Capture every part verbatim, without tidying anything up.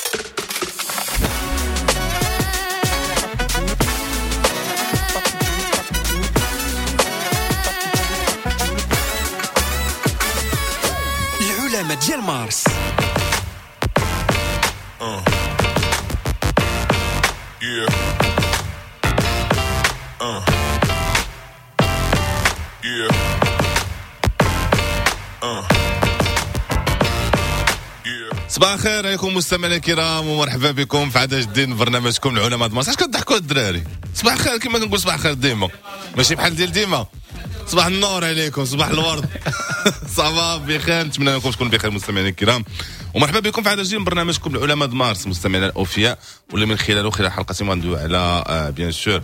العلماء ديال مارس. Uh. Yeah. Uh. Yeah. Uh. صباح الخير عليكم مستمعينا الكرام ومرحبا بكم في عدد جديد من برنامجكم العلماء د مارس. اش كتضحكوا الدراري؟ صباح الخير كما كنقول صباح الخير ديما ماشي بحال ديال ديما. صباح النور عليكم صباح الورد. صباح بخير نتمنى لكم تكونوا بخير مستمعينا الكرام ومرحبا بكم في عدد جديد من برنامجكم العلماء د مارس مستمعينا الاوفياء واللي من خلاله خلال حلقه غندويو على بيان سور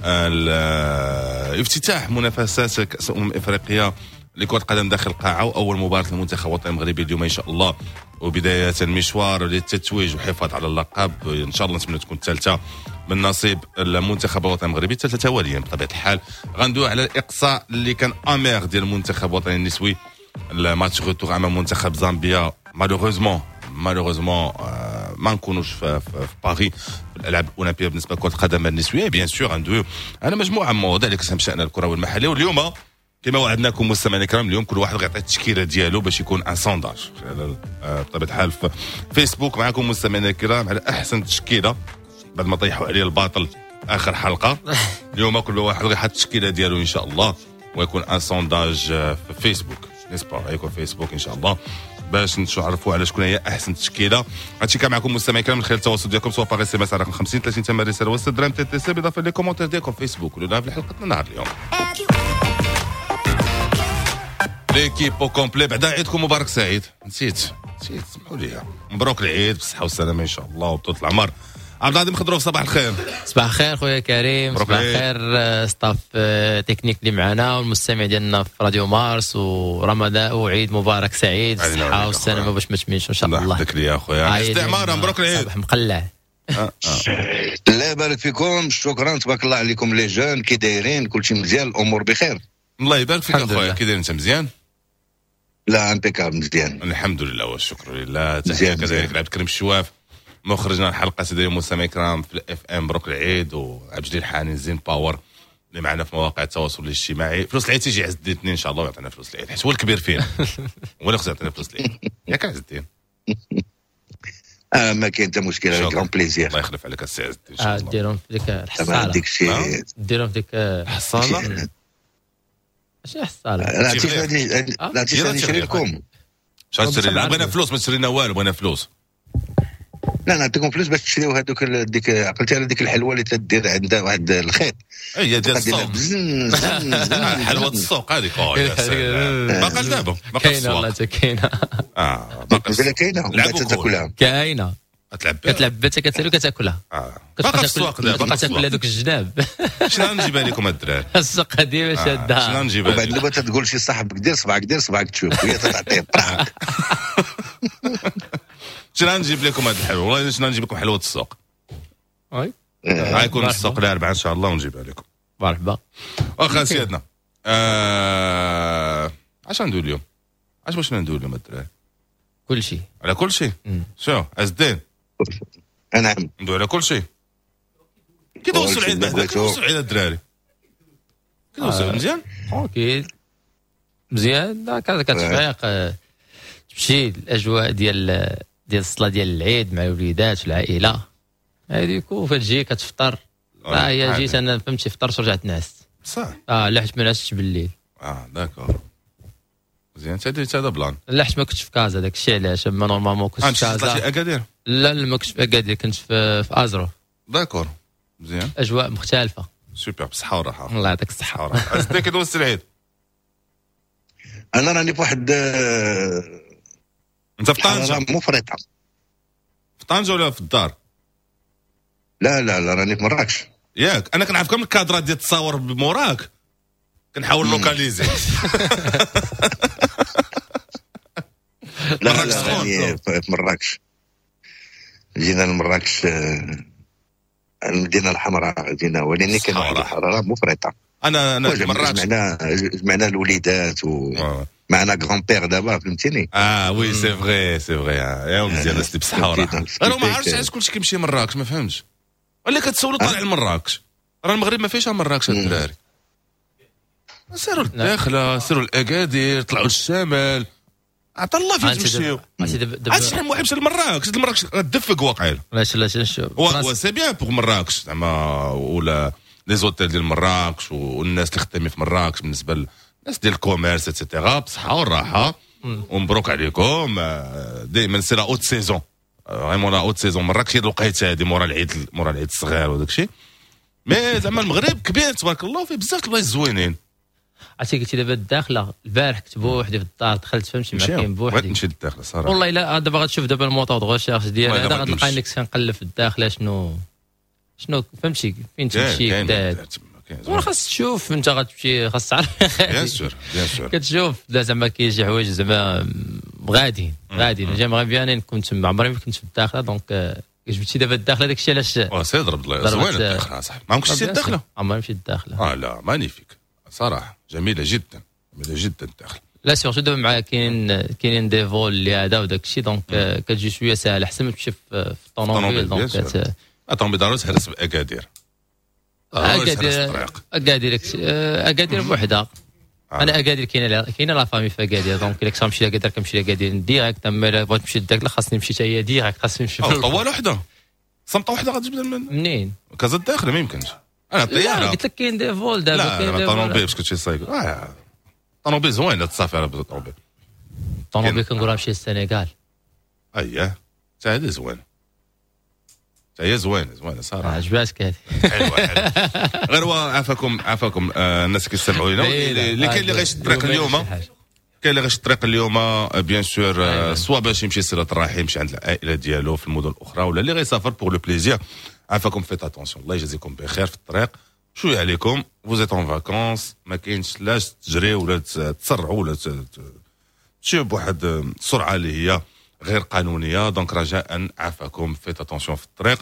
افتتاح منافسات كأس أمم إفريقيا لكرة القدم داخل القاعة وأول مباراة للمنتخب الوطني المغربي اليوم إن شاء الله وبداية المشوار للتتويج والحفاظ على اللقب إن شاء الله نتمنى تكون الثالثة من نصيب المنتخب الوطني المغربي الثالثة تواليا بطبيعة الحال. غندوي على الإقصاء اللي كان أمير ديال المنتخب الوطني النسوي الماتش غوتور أمام منتخب زامبيا مالوغوزمون مالوغوزمون ما نكونوش في, في, في باريس في الالعاب الاولمبيه بالنسبه لكره القدم النسويه. بيان سور غندويو على مجموعه من المواضيع اللي كتهم شان الكروي المحلي واليوم كما وعدناكم مستمعينا الكرام اليوم كل واحد غيعطي التشكيله ديالو باش يكون ان سونداج بطبيعه الحال في فيسبوك معكم مستمعينا الكرام على احسن تشكيله بعد ما طيحوا عليه الباطل اخر حلقه. اليوم كل واحد غيحط التشكيله ديالو ان شاء الله ويكون ان سونداج في فيسبوك نسبه يكون فيسبوك ان شاء الله باش نتعرفوا على شكون هي احسن تشكيله. هادشي كان معكم مستمعين الكرام من خلال التواصل ديالكم سواء باغ اس ام اس على رقم خمسين ثلاثين ثمانية رساله وسط درهم تي تي سي بالاضافه لي كومونتير ديالكم في فيسبوك ولا في حلقتنا نهار اليوم. ليكيب او كومبلي بعدا عيدكم مبارك سعيد. نسيت نسيت سمحوا لي مبروك العيد بالصحه والسلامه ان شاء الله وبطول العمر. عبد العظيم خضروف صباح الخير. صباح الخير خويا كريم صباح الخير ستاف تكنيك اللي معنا والمستمع ديالنا في راديو مارس ورمضان وعيد مبارك سعيد الصحه والسلامه باش ما تمينش ان شاء الله. يحفظك لي يا خويا استعمار مبروك العيد صباح مقلع. الله يبارك فيكم شكرا تبارك الله عليكم لي جون كي دايرين كلشي مزيان الامور بخير. الله يبارك فيك اخويا كي داير انت مزيان؟ لا امبيكابل مزيان الحمد لله والشكر لله. تحيه كذلك لعبد الكريم الشواف مخرجنا الحلقه سيدي المستمعين الكرام في الاف ام مبروك العيد وعبد الجليل حاني زين باور اللي معنا في مواقع التواصل الاجتماعي. فلوس العيد تيجي عز الدين اثنين ان شاء الله ويعطينا فلوس العيد حيت هو الكبير فينا هو اللي خصو يعطينا فلوس العيد ياك عز الدين. اه ما كاين حتى مشكل هذا كرون بليزير الله يخلف عليك السي عز الدين ان شاء الله. ديرهم في ديك الحصاله ديرهم في ديك الحصاله ماشي حصاله لا تيجي لا تيجي نشري لكم شحال تشري لنا بغينا فلوس ما تشرينا والو بغينا فلوس. لا نعطيكم فلوس باش تشريو هذوك ديك عقلتي على ديك الحلوه اللي تدير عندها واحد الخيط هي ديال السوق حلوه السوق هذيك باقا دابا باقا كاينه والله كاينه اه باقا كاينه باقا تاكلها كاينه كتلعب كتلعب بها كتسالو كتاكلها باقا السوق دابا باقا تاكل هذوك الجناب. شنو نجيبها لكم الدراري السوق ديما شاده شنو نجيبها بعد دابا تقول شي صاحبك دير صبعك دير صبعك تشوف وهي تعطيه براك. شنو نجيب لكم هذا الحلوه والله شنو نجيب لكم حلوه السوق وي غيكون السوق الاربعاء ان شاء الله ونجيبها لكم. مرحبا واخا سيادنا اش ندوي اليوم اش باش ندوي اليوم الدراري كل شيء على كل شيء شو عز الدين نعم ندوي على كل شيء كي دوزوا العيد بعدا كي دوزوا العيد الدراري كي دوزوا مزيان اوكي مزيان كذا كتفيق تمشي الاجواء ديال ديال الصلاه ديال العيد مع الوليدات والعائله هذيك وفتجي كتفطر ها هي جيت انا فهمتي فطرت ورجعت نعست صح اه لا حيت ما نعستش بالليل اه داكور مزيان هذا هذا بلان لا حيت ما كنتش في كازا داك الشيء علاش ما نورمالمون كنت في كازا في اكادير لا لا ما كنتش في اكادير كنت في في ازرو داكور مزيان اجواء مختلفه سوبر بصحه وراحه الله يعطيك الصحه وراحه عزتك كي دوزت العيد انا راني في واحد انت في طنجه مفرطه في طنجه ولا في الدار؟ لا لا لا راني في مراكش ياك انا كنعرف كم الكادرات ديال التصاور بموراك كنحاول لوكاليزي. لا لا راني في مراكش جينا لمراكش المدينه الحمراء جينا ولكن كان واحد الحراره مفرطه. انا انا جمعنا جمعنا الوليدات و معنا غران بير دابا فهمتيني. اه وي سي فري سي فري يا مزيان الناس اللي بصحه وراحه. انا ما عرفتش علاش كلشي كيمشي مراكش ما فهمتش ولا كتسولوا طالع لمراكش راه المغرب ما فيهش مراكش الدراري. سيروا للداخله سيروا الاكادير طلعوا للشمال عطا الله فين تمشيو. عاد شحال من واحد مشى لمراكش مراكش غتدفق واقيلا. علاش علاش نشوف و سي بيان بوغ مراكش زعما ولا لي زوتيل ديال مراكش والناس اللي خدامين في مراكش بالنسبه للناس ديال الكوميرس اتسيتيرا بصحه والراحه ومبروك عليكم. دائما سي لا اوت سيزون فريمون لا اوت سيزون مراكش هي الوقيته هذه مورا العيد مورا العيد الصغير وداك الشيء. مي زعما المغرب كبير تبارك الله فيه بزاف البلايص زوينين. عرفتي قلتي دابا الداخله البارح كنت بوحدي في الدار دخلت فهمتي مع كاين بوحدي نمشي للداخله صراحه والله الا دابا غتشوف دابا الموطور دو ريشيرش ديالي هذا غتلقى انك كنقلب في الداخله شنو شنو فهمتي فين تمشي كدا وانا خاص تشوف انت غتمشي خاص تعرف بيان سور بيان سور كتشوف لا زعما كاين شي حوايج زعما غاديين غاديين جيمغي بيان كنت مع عمري ما كنت في الداخله دونك جبتي دابا الداخله داك الشيء علاش وا سي ضرب الله زوين الداخله صح ما عمركش مشيت الداخله عمري مشيت الداخله اه لا مانيفيك صراحه جميله جدا جميله جدا الداخله لا سيرتو دابا مع كاين كاينين دي فول اللي هذا وداك الشيء دونك كتجي شويه ساهل احسن ما تمشي في الطوموبيل دونك الطوموبيل ضروري تهرس باكادير اكادير اكادير اكادير بوحدها. انا اكادير كاينه كاينه لا فامي في اكادير دونك الا كنت غنمشي لاكادير كنمشي لاكادير ديريكت. اما الا بغيت نمشي لداك خاصني نمشي حتى هي ديريكت خاصني نمشي في طوال وحده صمته وحده غتجيب منين كازا الداخله ما يمكنش. انا الطياره قلت لك كاين دي فول دابا كاين دي فول. لا طوموبيل باش كنتي صايق اه طوموبيل زوينه تصافي على الطوموبيل. الطوموبيل كنقول نمشي للسنغال اييه حتى هذه زوينه حتى هي زوينه زوينه صراحه عجباتك هذه حلوه حلوه. غير هو عافاكم عافاكم آه الناس اللي كيستمعوا لنا اللي كاين اللي غيشد الطريق اليوم كاين اللي غيشد الطريق اليوم بيان سور آه سوا باش يمشي صله الرحم يمشي عند العائله ديالو في المدن الاخرى ولا اللي غيسافر بوغ لو بليزير. عافاكم فيت اتونسيون الله يجازيكم بخير في الطريق شويه عليكم فوزيت اون فاكونس ما كاينش لاش تجريو ولا تسرعوا ولا تمشيو بواحد السرعه اللي هي غير قانونيه. دونك رجاء عافاكم فيت اتونسيون في الطريق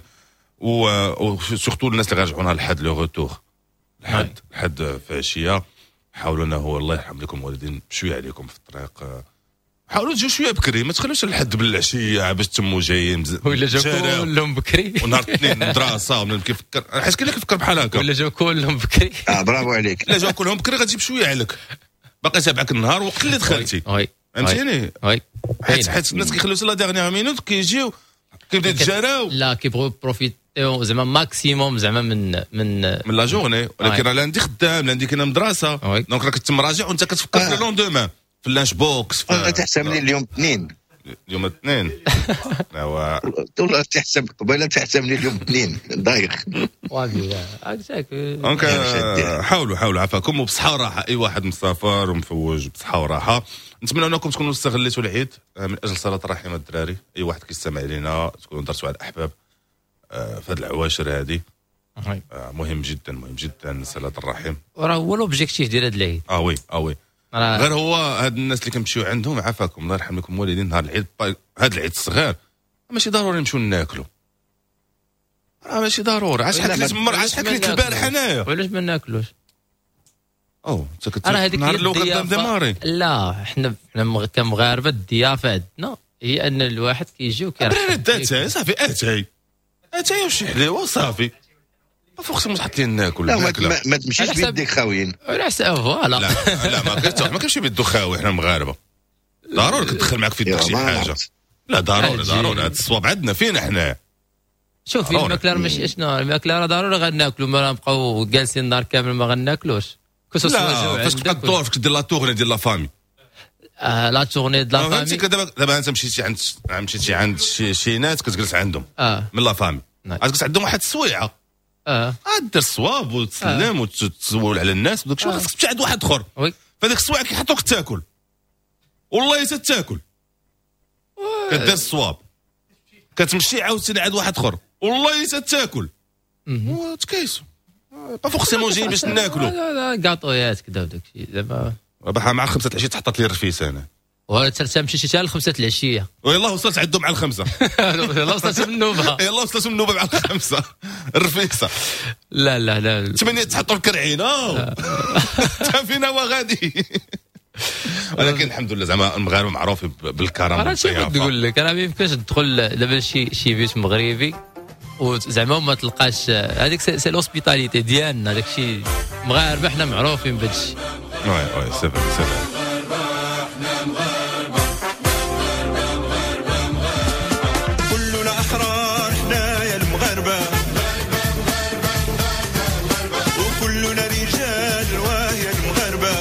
و سورتو الناس اللي غيرجعونا لحد لو روتور لحد لحد في عشيه حاولوا انه الله يرحم لكم الوالدين بشويه عليكم في الطريق. حاولوا تجيو شويه بكري ما تخلوش لحد بالعشيه باش تموا جايين ولا جاو كلهم بكري ونهار الاثنين مدرسه ولا كيفكر حيت كاين اللي كيفكر بحال هكا ولا جاو كلهم بكري. اه برافو عليك. لا جاو كلهم بكري غتجيب شويه عليك باقي تابعك النهار وقت اللي دخلتي وي فهمتيني. وي حيت حيت الناس كيخليو لا ديرنيير مينوت كيجيو كيبداو يتجاراو لا كيبغيو بروفيتيو زعما ماكسيموم زعما من من من لا جورني ولكن راه عندي خدام عندي كاينه مدرسه دونك راك تمراجع وانت كتفكر في لون دومان في اللانش بوكس في تحسب لي اليوم اثنين اليوم اثنين ايوا والله تحسب قبيله تحسب لي اليوم اثنين دايخ وافي هكاك. دونك حاولوا حاولوا عافاكم وبصحه وراحه اي واحد مسافر ومفوج بصحه وراحه. نتمنى انكم تكونوا استغليتوا العيد من اجل صله الرحم الدراري. اي واحد كيستمع لينا تكونوا درتوا على الاحباب في هذه العواشر هذه مهم جدا مهم جدا صله الرحم راه هو لوبجيكتيف ديال هذا العيد. اه وي اه وي غير هو هاد الناس اللي كنمشيو عندهم عافاكم الله يرحم لكم الوالدين نهار العيد هاد العيد الصغير ماشي ضروري نمشيو ناكلوا راه ماشي ضروري عاش حكيت مر عاش حكيت البارح انايا وعلاش ما ناكلوش او انت كنت نهار الاول قدام ديماري. لا حنا حنا كمغاربه الضيافه عندنا هي ان الواحد كيجي وكيرحب اتاي صافي اتاي اتاي وشي حليوه صافي ما فوقش نحط لي ناكل لا ما, ما تمشيش بيديك خاويين على حساب فوالا لا لا ما كاينش ما كاينش بيدو خاوي حنا مغاربه ضروري كتدخل معك في يدك شي حاجه لا ضروري ضروري هذا الصواب عندنا فينا حنا. شوف الماكله ماشي شنو الماكله راه ضروري غناكلوا ما نبقاو جالسين النهار كامل ما غناكلوش كوسو سوا فاش تبقى الدور فاش دير لا تورني ديال لا فامي اه لا تورني ديال لا فامي دابا دابا انت مشيتي عند مشيتي عند شي شي ناس كتجلس عندهم اه من لا فامي غتجلس عندهم واحد السويعه اه دير الصواب وتسلم وتسول على الناس وداك الشيء خاصك تمشي عند واحد اخر فهاديك السويعه كيحطوك تاكل والله حتى تاكل كدير الصواب كتمشي عاوتاني عند واحد اخر والله حتى تاكل وتكيسو با فورسيمون جايين باش ناكلوا لا كاطويات كدا وداك الشيء زعما ربحها مع خمسة العشيه تحطت لي الرفيسه انا وتا مشيتي حتى لخمسة العشيه والله وصلت عندهم مع الخمسه يلاه وصلت من النوبه يلاه وصلت من النوبه مع الخمسه الرفيسه لا لا لا ثمانيه تحطوا الكرعين اه تا فينا وغادي ولكن الحمد لله زعما المغاربه معروفين بالكرم راه شي بغيت نقول لك راه ما يمكنش تدخل دابا شي شي بيت مغربي وزعما ما تلقاش هذيك سي لوسبيتاليتي ديالنا، داك الشيء مغاربه حنا معروفين بهذا الشيء. وي وي سي فري سي فري. كلنا احرار حنايا المغاربه وكلنا رجال وهي المغاربه.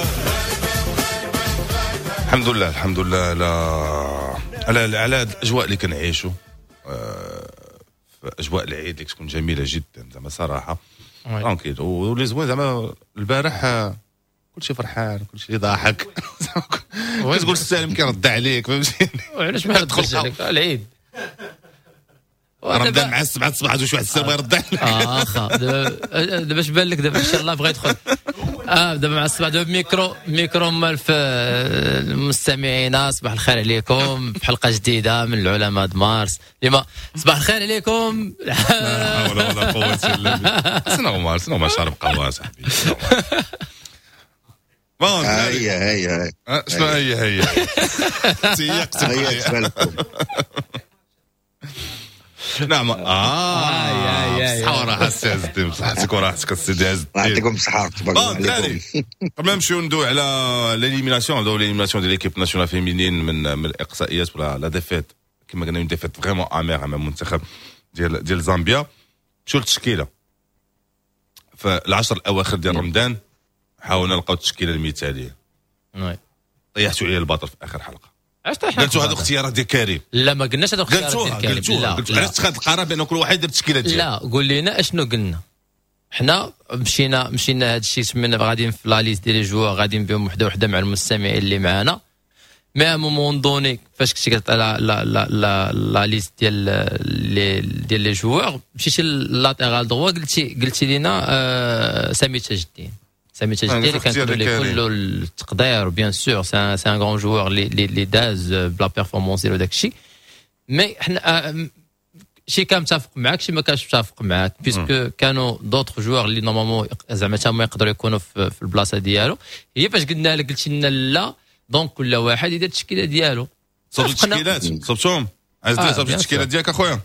الحمد لله الحمد لله على على على الاجواء اللي كنعيشوا، أه اجواء العيد اللي تكون جميله جدا زعما صراحه ترانكيل. ولي زوين زعما البارح كلشي فرحان كلشي ضاحك كتقول السالم كيرد عليك فهمتيني. وعلاش ما يردش عليك العيد رمضان مع السبعة الصباح شي واحد السالم يرد عليك. اه اخا دابا دابا اش بان لك دابا ان شاء الله بغا يدخل اه دابا مع الصباح دابا ميكرو ميكرو مال في المستمعين. صباح الخير عليكم في حلقه جديده من العلماء د مارس. لما صباح الخير عليكم. لا حول ولا قوه الا بالله. سنو مارس سنو ما شارب قهوه صاحبي. هيا هيا شنو هيا هيا سيقت هيا تفلكم. نعم اه صحة وراحة السي عز الدين. بصحتك وراحتك السيدي عز الدين. يعطيكم الصحة. تبارك الله عليكم. قبل ما نمشيو ندوي على ليليميناسيون نبداو ليليميناسيون ديال ليكيب ناسيونال فيمينين من من الاقصائيات ولا لا ديفيت كما قلنا، ديفيت فريمون امير امام المنتخب ديال ديال زامبيا. شو التشكيله في العشر الاواخر ديال رمضان؟ حاولنا نلقاو التشكيله المثاليه. وي طيحتوا عليا الباطل في اخر حلقه. علاش طيح؟ قلتوا هذو اختيارات ديال كريم. لا ما قلناش هذو اختيارات ديال كريم. قلتوها قلتوها علاش اتخذ القرار بان كل واحد يدير التشكيله ديالو؟ لا قول لنا اشنو قلنا. حنا مشينا مشينا هذا الشيء سمينا غاديين في لا ليست ديال لي جوار غاديين بهم وحده وحده مع المستمعين اللي معانا. مي ا مومون دوني فاش كنتي كتعطي لا لا لا لا ليست ديال لي ديال لي جوار مشيتي لاتيرال دروا قلتي قلتي لينا آه سامي تاج الدين. سامي تاج الدين كنقولوا ليه كله التقدير بيان سور سي سي ان غران جوار لي لي داز بلا بيرفورمانس ديالو داك الشيء. مي حنا شي كان متفق معاك شي ما كانش متفق معاك بيسكو كانوا دوطخ جوار اللي نورمالمون زعما تا هما يقدروا يكونوا في, في البلاصه ديالو. هي فاش قلنا لك قلتي لنا لا دونك كل واحد يدير التشكيله ديالو. صوب التشكيلات صوبتهم عايز دير صوب التشكيله ديالك اخويا.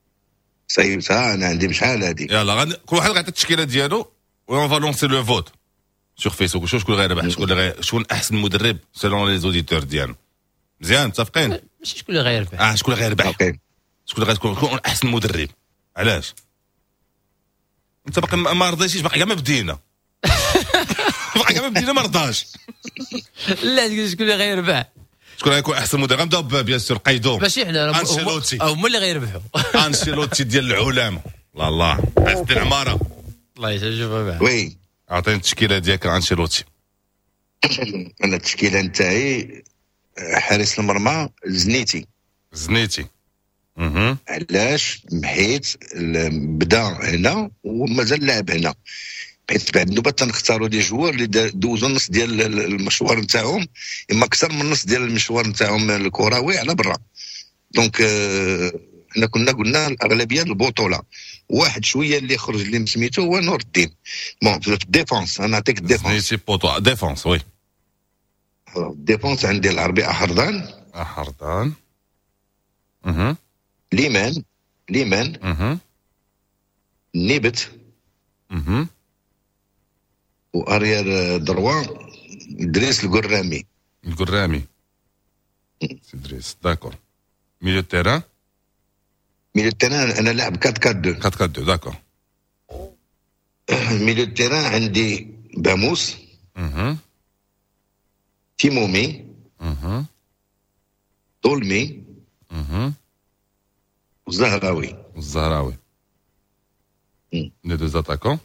صيبتها انا عندي بشحال هذه. يلا غادي كل واحد غيعطي التشكيله ديالو و فا لونسي لو فوت سور فيسبوك. شوف شكون غيربح شكون اللي شكون احسن مدرب سيلون لي زوديتور ديالنا. مزيان متفقين؟ ماشي شكون اللي غيربح. اه شكون اللي غيربح؟ اوكي شكون اللي غتكون احسن مدرب؟ علاش؟ انت باقي ما رضيتيش باقي كاع ما بدينا. باقي كاع ما بدينا ما رضاش. لا شكون اللي غيربح؟ شكون غيكون احسن مدرب؟ غنبداو بيان سور قيدوم. ماشي حنا انشيلوتي هما اللي غيربحوا. انشيلوتي ديال العلماء. الله الله عز الدين عماره الله يجازيك بعد. وي اعطيني التشكيله ديالك انشيلوتي. انا التشكيله نتاعي حارس المرمى زنيتي. زنيتي اها علاش؟ حيت بدا هنا ومازال لاعب هنا، حيت بعد النوبه تنختاروا دي جوار اللي دوزوا النص ديال المشوار نتاعهم اما اكثر من النص ديال المشوار نتاعهم الكروي على برا. دونك حنا كنا قلنا الاغلبيه البطوله. واحد شويه اللي خرج اللي مسميتو هو نور الدين. بون في الديفونس انا نعطيك الديفونس. زنيتي بوطو ديفونس. وي الديفونس عندي العربي احرضان احرضان اها ليمان ليمان اها نيبت اها واريال دروا دريس القرامي. القرامي سيدريس داكور. ميليو تيران ميليو تيران انا لاعب أربعة أربعة اثنين. أربعة أربعة اثنين داكور. ميليو تيران عندي باموس اها تيمومي اها طولمي اها والزهراوي. الزهراوي لي دو زاتاكون.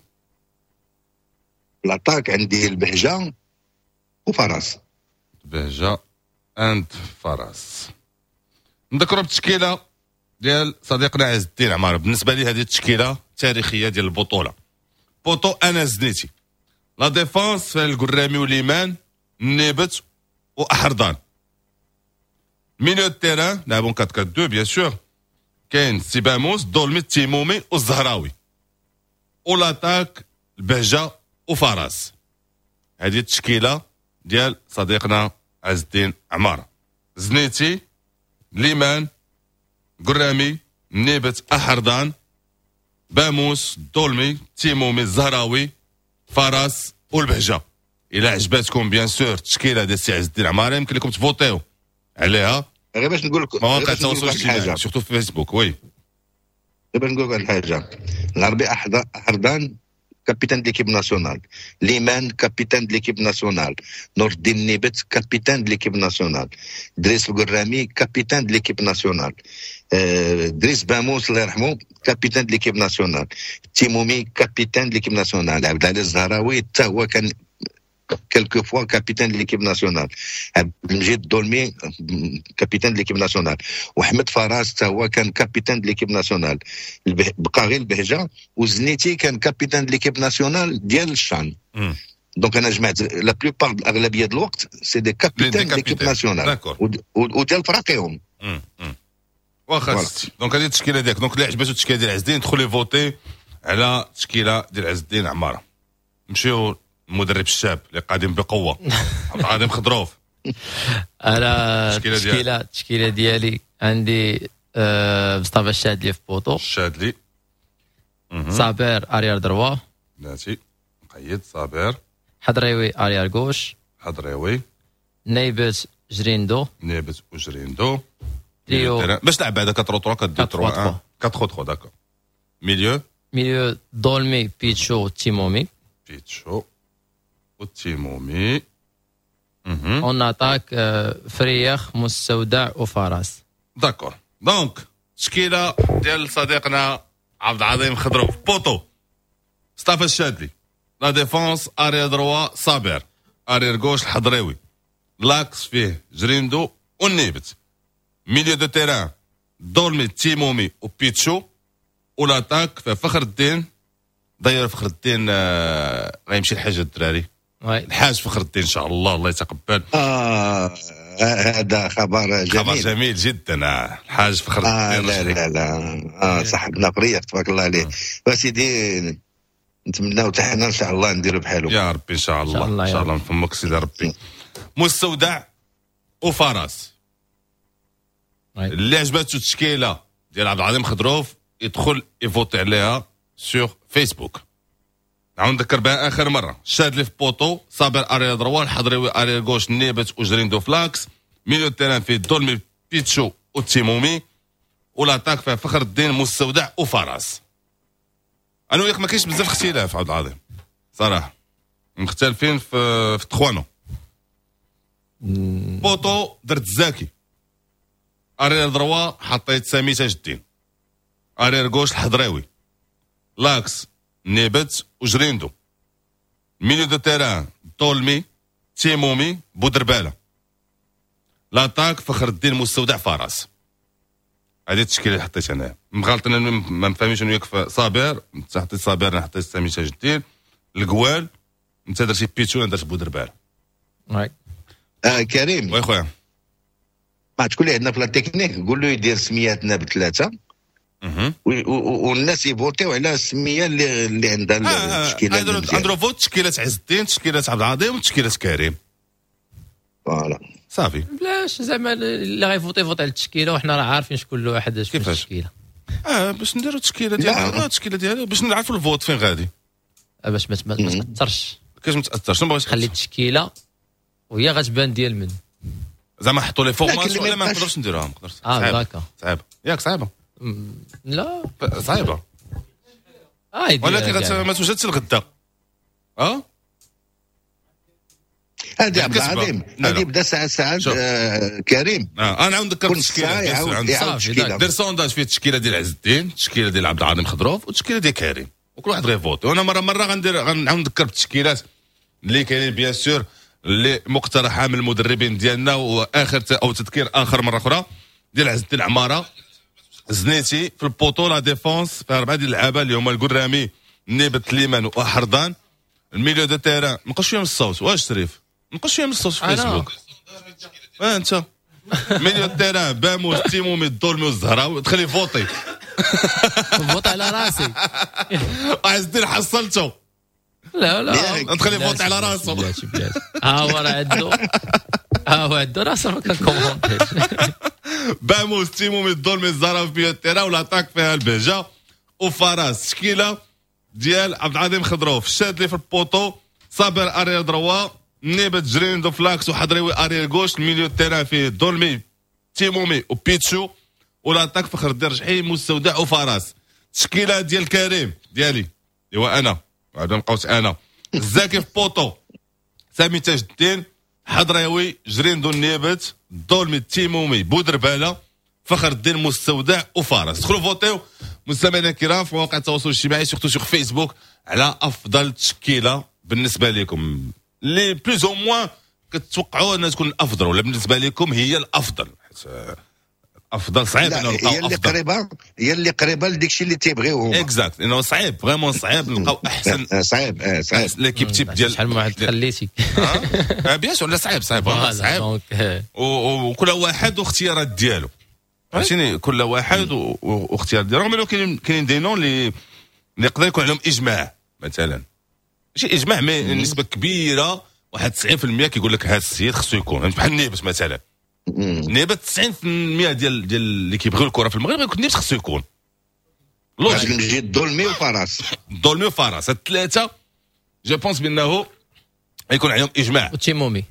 لاطاك عندي البهجه وفراس. بهجه اند فراس. نذكروا بالتشكيله ديال صديقنا عز الدين عمار. بالنسبه لي هذه التشكيله التاريخيه ديال البطوله. بوطو انا زنيتي لا ديفونس فيها القرامي وليمان نيبت واحرضان. ميليو تيران لعبون أربعة أربعة اثنين بيان سور كاين سيباموس دولمي تيمومي والزهراوي. ولاتاك البهجه وفراس. هذه التشكيله ديال صديقنا عز الدين عمارة. زنيتي، ليمان، قرامي، نيبت، أحردان، باموس، دولمي، تيمومي، الزهراوي، فراس والبهجة. إلا عجباتكم بيان سور التشكيلة ديال السي عز الدين عمارة يمكن لكم تفوتيو عليها غير باش نقول لك مواقع التواصل الاجتماعي سورتو في فيسبوك. وي غير باش نقول لك واحد الحاجه. العربي أحردان كابيتان ديكيب ناسيونال، ليمان كابيتان ديكيب ناسيونال، نور الدين نيبت كابيتان ديكيب ناسيونال، دريس القرامي كابيتان ديكيب ناسيونال، دريس باموس الله يرحمه كابيتان ديكيب ناسيونال، تيمومي كابيتان ديكيب ناسيونال، عبد العزيز الزهراوي حتى هو كان quelques fois capitaine de l'équipe nationale. Abdelmajid Dolmi, capitaine de l'équipe nationale. Ahmed Faras, هو كان capitaine de l'équipe nationale. بقى غير البهجة وزنيتي كان capitaine de l'équipe nationale ديال الشان. دونك انا جمعت لا بلوبار الاغلبيه ديال الوقت سي دي كابيتان de l'équipe nationale. وديال فراقيهم. واخا دونك هذه التشكيله ديالك. دونك اللي عجباتو التشكيله ديال عز الدين دخلوا فوتي على التشكيله ديال عز الدين عماره. نمشيو المدرب الشاب اللي قادم بقوه عبد العظيم خضروف. انا التشكيله التشكيله ديالي عندي أه مصطفى الشادلي في بوطو. الشادلي صابر اريار دروا ماشي مقيد. صابر حضريوي اريار غوش. حضريوي نيبت جريندو. نيبت وجريندو. تريو باش تلعب بعدا أربعة ثلاثة دو ثلاثة أربعة ثلاثة داكور. ميليو ميليو دولمي بيتشو تيمومي. بيتشو وتيمومي. اون اتاك فريخ مستودع وفراس. داكور. دونك تشكيله ديال صديقنا عبد العظيم خضروف. بوطو مصطفى الشادلي. لا ديفونس اريا دروا صابر. ارير غوش الحضريوي. لاكس فيه جريندو والنيبت. ميليو دو تيران دولمي تيمومي وبيتشو. والاتاك في فخر الدين. داير فخر الدين آه غيمشي لحاجه الدراري. الحاج فخر الدين ان شاء الله الله يتقبل. اه هذا خبر جميل. خبر جميل جدا. آه. الحاج فخر آه الدين. لا لا لا اه صاحبنا فريق تبارك الله عليه. وسيدي نتمناو حتى حنا ان شاء الله نديروا بحالو يا ربي ان شاء الله. ان شاء الله نفهمك سيدي ربي. مستودع وفراس. اللي عجباتو التشكيله ديال عبد العظيم خضروف يدخل يفوتي عليها سور فيسبوك. نعاود نذكر بها اخر مره. شادلي في بوطو. صابر اريا دروا. الحضريوي اريا غوش. نيبت وجريندو فلاكس. ميليو تيران فيه دولمي بيتشو وتيمومي. والاتاك فيه فخر الدين مستودع وفراس. انا وياك ما كاينش بزاف اختلاف عبد العظيم صراحه. مختلفين في في تخوانو. بوطو درت الزاكي. اريا دروا حطيت سامي تاج الدين. اريا غوش الحضريوي. لاكس نيبت وجريندو. ميليو دو تيران دولمي تيمومي بودرباله. لاتاك فخر الدين مستودع فراس. هذه التشكيله اللي حطيت انا. مغالط انا ما مفهميش انا وياك. صابر انت حطيت صابر انا حطيت سامي تاج الدين. القوال انت درتي بيتشو انا درت بودرباله. وي آه كريم وي خويا ما تقول لي عندنا في لا تكنيك قول له يدير سمياتنا بثلاثه والناس يفوتيو على السميه اللي اللي عندها التشكيله. عندنا فوت تشكيله عز الدين تشكيله عبد العظيم وتشكيله كريم. فوالا صافي. بلاش زعما اللي غيفوتي يفوت على التشكيله وحنا راه عارفين شكون واحد شكون التشكيله. اه باش نديروا التشكيله ديالنا. التشكيله ديالنا باش نعرفوا الفوت فين غادي. باش ما تاثرش. كاش ما تاثرش. ما بغيتش خلي التشكيله وهي غتبان ديال من زعما حطوا لي فورماسيون ولا ما نقدرش نديروها. ما نقدرش. اه داكا صعيبه ياك صعيبه. لا صعيبه. اه ولكن ما توجدش الغدا. اه هذه عبد العظيم هذه بدا ساعه ساعه آه كريم. آه انا نذكر التشكيله. دير سونداج فيه التشكيله ديال عز الدين التشكيله ديال عبد العظيم خضروف والتشكيله ديال كريم وكل واحد غيفوتي. وانا مره مره غندير غنعاود نذكر بالتشكيلات اللي كاينين بيان سور اللي مقترحه من المدربين ديالنا. واخر او تذكير اخر مره اخرى ديال عز الدين عماره. زنيتي في البوطو لا ديفونس في اربعه ديال اللعابه اللي هما القرامي نيبت ليمان واحردان. الميليو دو تيران نقص شويه من الصوت. واش شريف نقص شويه من الصوت في فيسبوك. اه انت ميليو تيران باموس تيمومي الدولمي والزهراوي تخلي فوتي. فوت على راسي. عز الدين حصلته. لا لا ياك. نخلي بلاتي، فوت على بلاتي، راسو. بلاتي بلاتي ها هو راه عنده ها هو عنده راسه ما كنكومونتيش. باموس تيمومي الظلمي الزهره في التيرا والاتاك فيها البهجه وفراس تشكيله ديال عبد العظيم خضروف الشادلي في البوطو صابر اريل دروا نيبه جرين دو فلاكس وحضريوي اريل غوش الميليو التيران فيه الظلمي تيمومي وبيتشو والاتاك فخر الدين رجحي مستودع وفراس تشكيله ديال كريم ديالي ايوا انا بعد ما بقاوش انا الزاكي في بوطو سامي تاج الدين حضراوي جرين دو النيبت الظلمي تيمومي بودرباله فخر الدين مستودع وفارس. دخلوا فوتيو مستمعينا الكرام في مواقع التواصل الاجتماعي سورتو سور فيسبوك على افضل تشكيله بالنسبه لكم اللي بلوز او موان كتوقعوا انها تكون الافضل ولا بالنسبه لكم هي الافضل. افضل صعيب لا انه هي نلقاو اللي افضل قريبه هي اللي قريبه لديك الشيء اللي تيبغيو هما. اكزاكت انه صعيب فريمون صعيب نلقاو احسن آه، صعيب اه صعيب ليكيب تيب ديال شحال من واحد خليتي اه بيان سور لا صعيب صعيب والله فوالا، صعيب دونك آه، و- و- وكل واحد واختيارات ديالو فهمتيني كل واحد و- و- واختيار ديالو رغم انه كاين كاين دي نون اللي اللي يقدر يكون عليهم اجماع مثلا ماشي اجماع مي نسبه كبيره واحد تسعين بالمية كيقول لك هذا السيد خصو يكون فهمت بحال نيبس مثلا نيبس تسعين بالمية ديال ديال اللي كيبغيو الكره في المغرب يكون نيبس خصو يكون غادي لوجيك نجي الظلمي وفراس. دولمي وفارس هاد الثلاثه جو بونس بانه يكون عليهم اجماع وتيمومي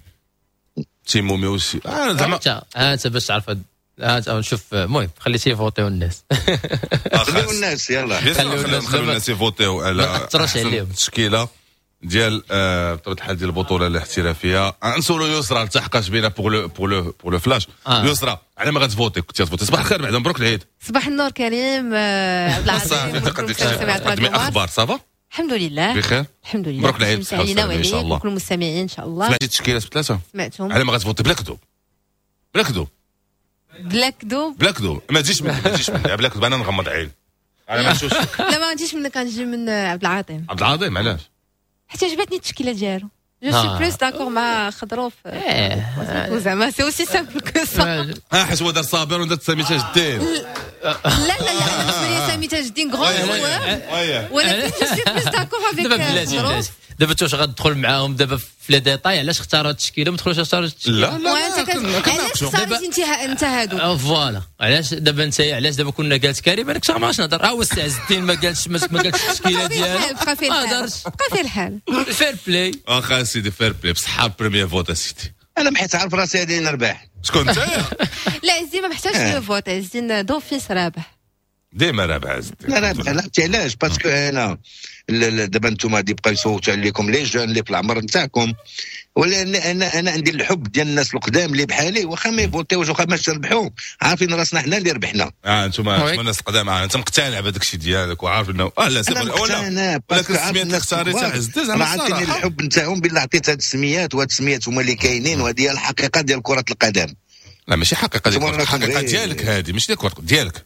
تيمومي وسي آه زعما انت انت باش تعرف هاد- هاد نشوف المهم خليتيه يفوتيو الناس. خليو الناس يلا. بيان سور خليو خليو الناس نخليو دابا. الناس يفوتيو على ما نأثروش أحسن عليهم. تشكيله ديال آه، بطبيعه الحال ديال البطوله الاحترافيه نسولو يسرا التحقاش بينا بوغ لو بوغ لو بوغ لو فلاش آه. يسرا على ما غتفوتي كنتي غتفوتي صباح الخير بعد مبروك العيد صباح النور كريم آه، عبد العزيز صافي وكل قدك مستمعات قدمي راديو اخبار صافا الحمد لله بخير الحمد لله مبروك العيد مساء بصحة علينا وسلامة إن شاء وعليك الله. وكل المستمعين ان شاء الله سمعتي التشكيله بثلاثه سمعتهم على ما غتفوتي بلا كذوب بلا كذوب بلا كذوب بلا كذوب ما تجيش مني ما تجيش مني بلا كذوب انا نغمض عين انا ما نشوفش لا ما غنجيش منك غنجي من آه، عبد العظيم عبد العظيم علاش حيت عجبتني التشكيله ديالو جو آه. سي بلوس داكور مع خضروف إيه. زعما سي اوسي سامبل كو سا ها حيت هو دار صابر ودار سامي تاج الدين لا لا لا بالنسبه لي سامي تاج الدين غران جوار اييه ولكن جو سي بلوس داكور دابا افيك بلاتي خضروف بلاتي دابا انت واش غتدخل معاهم دابا في لي ديتاي علاش اختاروا التشكيله ما تدخلوش اختاروا التشكيله لا لا وانت لا كت- كن- علاش كنناقشوا. اختاريتي انت انت هادو آه، فوالا علاش دابا انت علاش دابا كنا قالت كريم انا كنت ما عرفتش نهضر ها هو السي عز الدين ما قالش ما ما قالش التشكيله بقى فيه الحال ديالو بقى فيه ما الحال هضرش بقى فيه الحال فير بلاي واخا سيدي فير بلاي بصحة البريمير فوت اسيدي انا بحيت عارف راسي غادي نربح. شكون انت لا عزيزي ما محتاجش آه. لو فوت عزيزي دوفيس رابح ديما رابح عز الدين لا رابح لا عرفتي علاش باسكو انا لا- لا، دابا انتم غادي يبقاو يصوتوا عليكم لي جون اللي في العمر نتاعكم ولا انا انا انا عندي الحب ديال الناس القدام اللي بحالي واخا ما يفوتيوش واخا ما تربحوا عارفين راسنا حنا اللي ربحنا. اه انتم ويك. انتم الناس القدام آه، انت مقتنع بهذاك الشيء ديالك وعارف انه اه لا سي انا ولا مقتنع ولكن باسكو عارف السميات اللي الناس اختاريتها الكبار. عز الدين راه زعما عارفين الصراحه الحب نتاعهم بالله عطيت هاد السميات وهاد السميات هما اللي كاينين وهذه هي الحقيقه ديال كره القدم لا ماشي حقيقه ديال ثم الحقيقه راكم ديالك غير- هذه ماشي ديال كرة- ديالك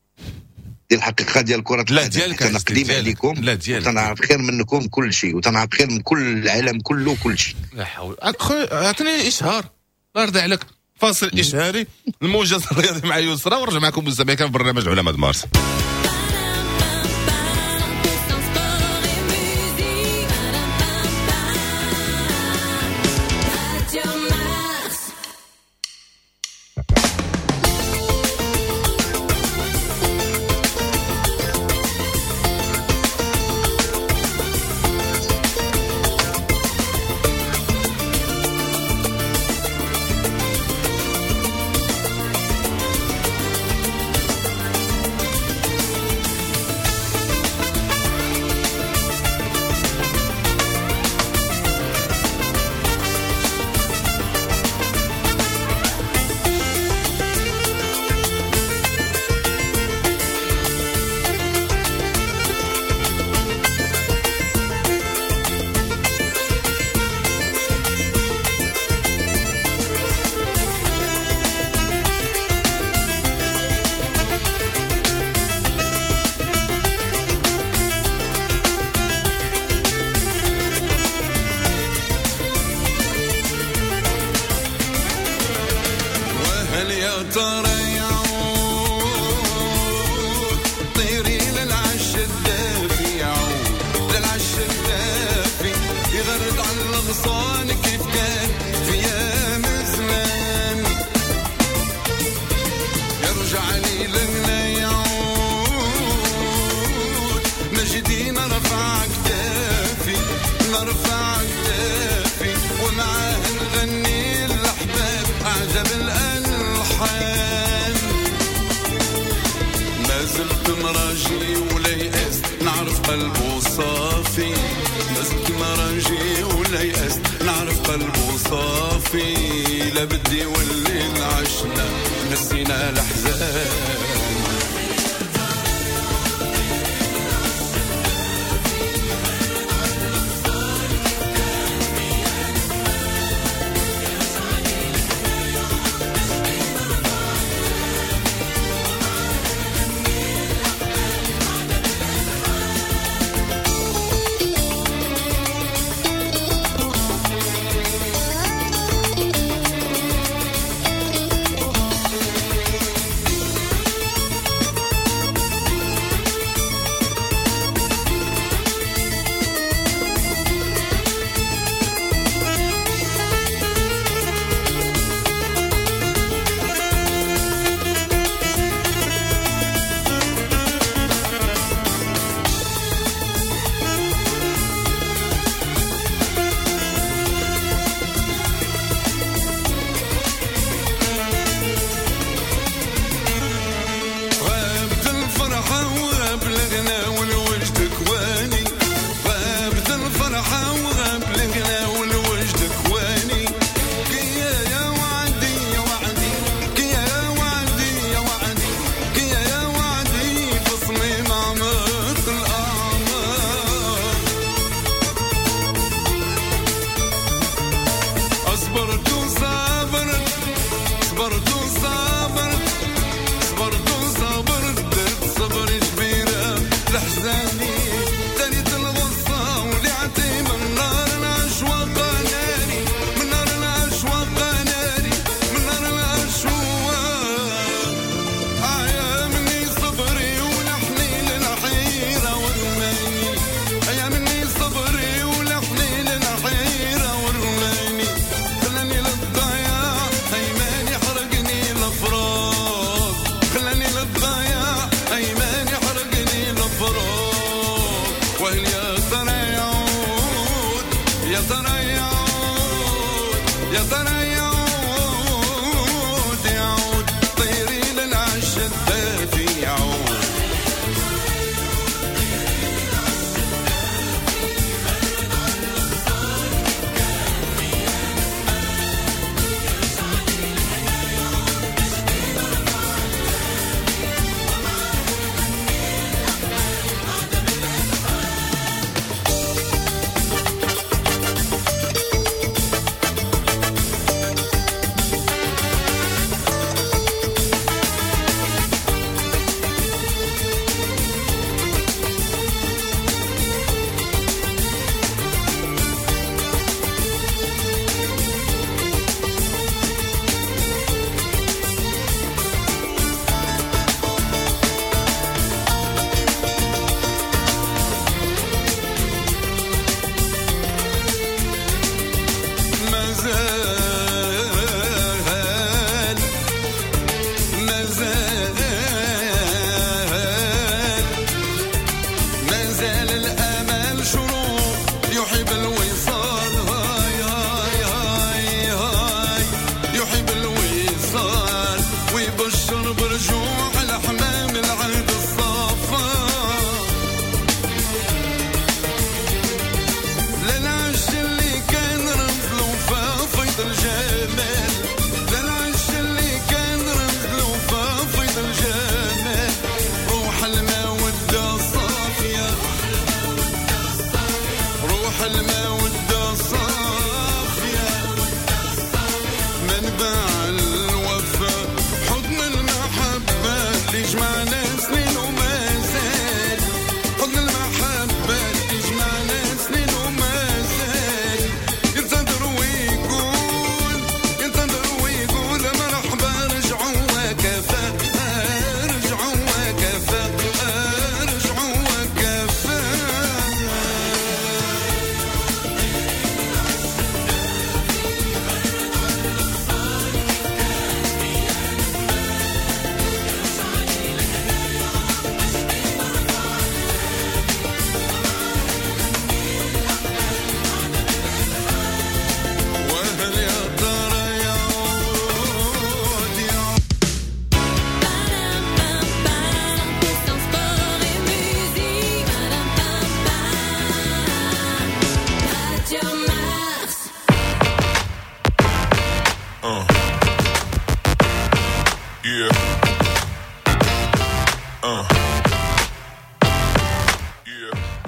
ديال الحقيقه ديال كره لا، القدم. ديالك انا عزيزي، قديم ديالك. عليكم لا، ديالك. وتنعرف خير منكم كل شيء وتنعرف خير من كل العالم كله كل شيء. لا حول أخوي، اعطيني اشهار الله يرضي عليك فاصل اشهاري الموجز الرياضي مع يسرى ونرجع معكم مستمعين في برنامج علماء مارس. مازلت مراجي ولا يأست نعرف قلبه صافي مازلت مراجي ولا يأست نعرف قلبه صافي لا بدي والليل عشنا نسينا الأحزان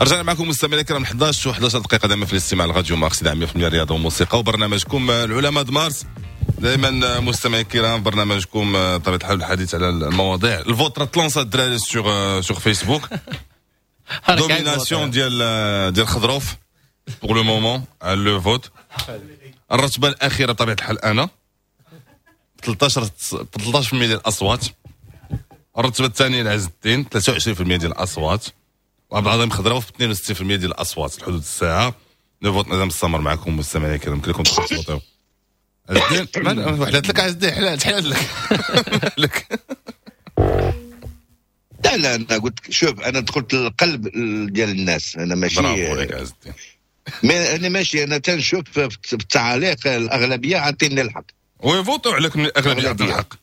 رجعنا معكم مستمعينا الكرام احد عشر و احد عشر دقيقه دائما في الاستماع لراديو مارس مية بالمية الرياضه والموسيقى وبرنامجكم العلماء د مارس. دائما مستمعي الكرام برنامجكم طبيعه الحال الحديث على المواضيع. الفوت تلونسا الدراري سور سور فيسبوك. دوميناسيون ديال ديال خضروف بور لو مومون على لو فوت. الرتبه الاخيره بطبيعه الحال انا ثلاثة عشر بالمية ديال الاصوات. الرتبه الثانيه لعز الدين ثلاثة وعشرين بالمية ديال الاصوات. وعبد العظيم خضروف اثنين وستين بالمية ديال الاصوات. الحدود الساعه لو فوت مازال مستمر معكم مستمعينا الكرام. كلكم تصوتوا. عز الدين وحدات لك عز الدين حلال حلال لك. لا لا انا قلت شوف انا دخلت للقلب ديال الناس. انا ماشي برافو عليك عز الدين. ما انا ماشي انا تنشوف في التعاليق الاغلبيه عاطيني الحق ويفوتوا عليك من الاغلبيه عطينا الحق.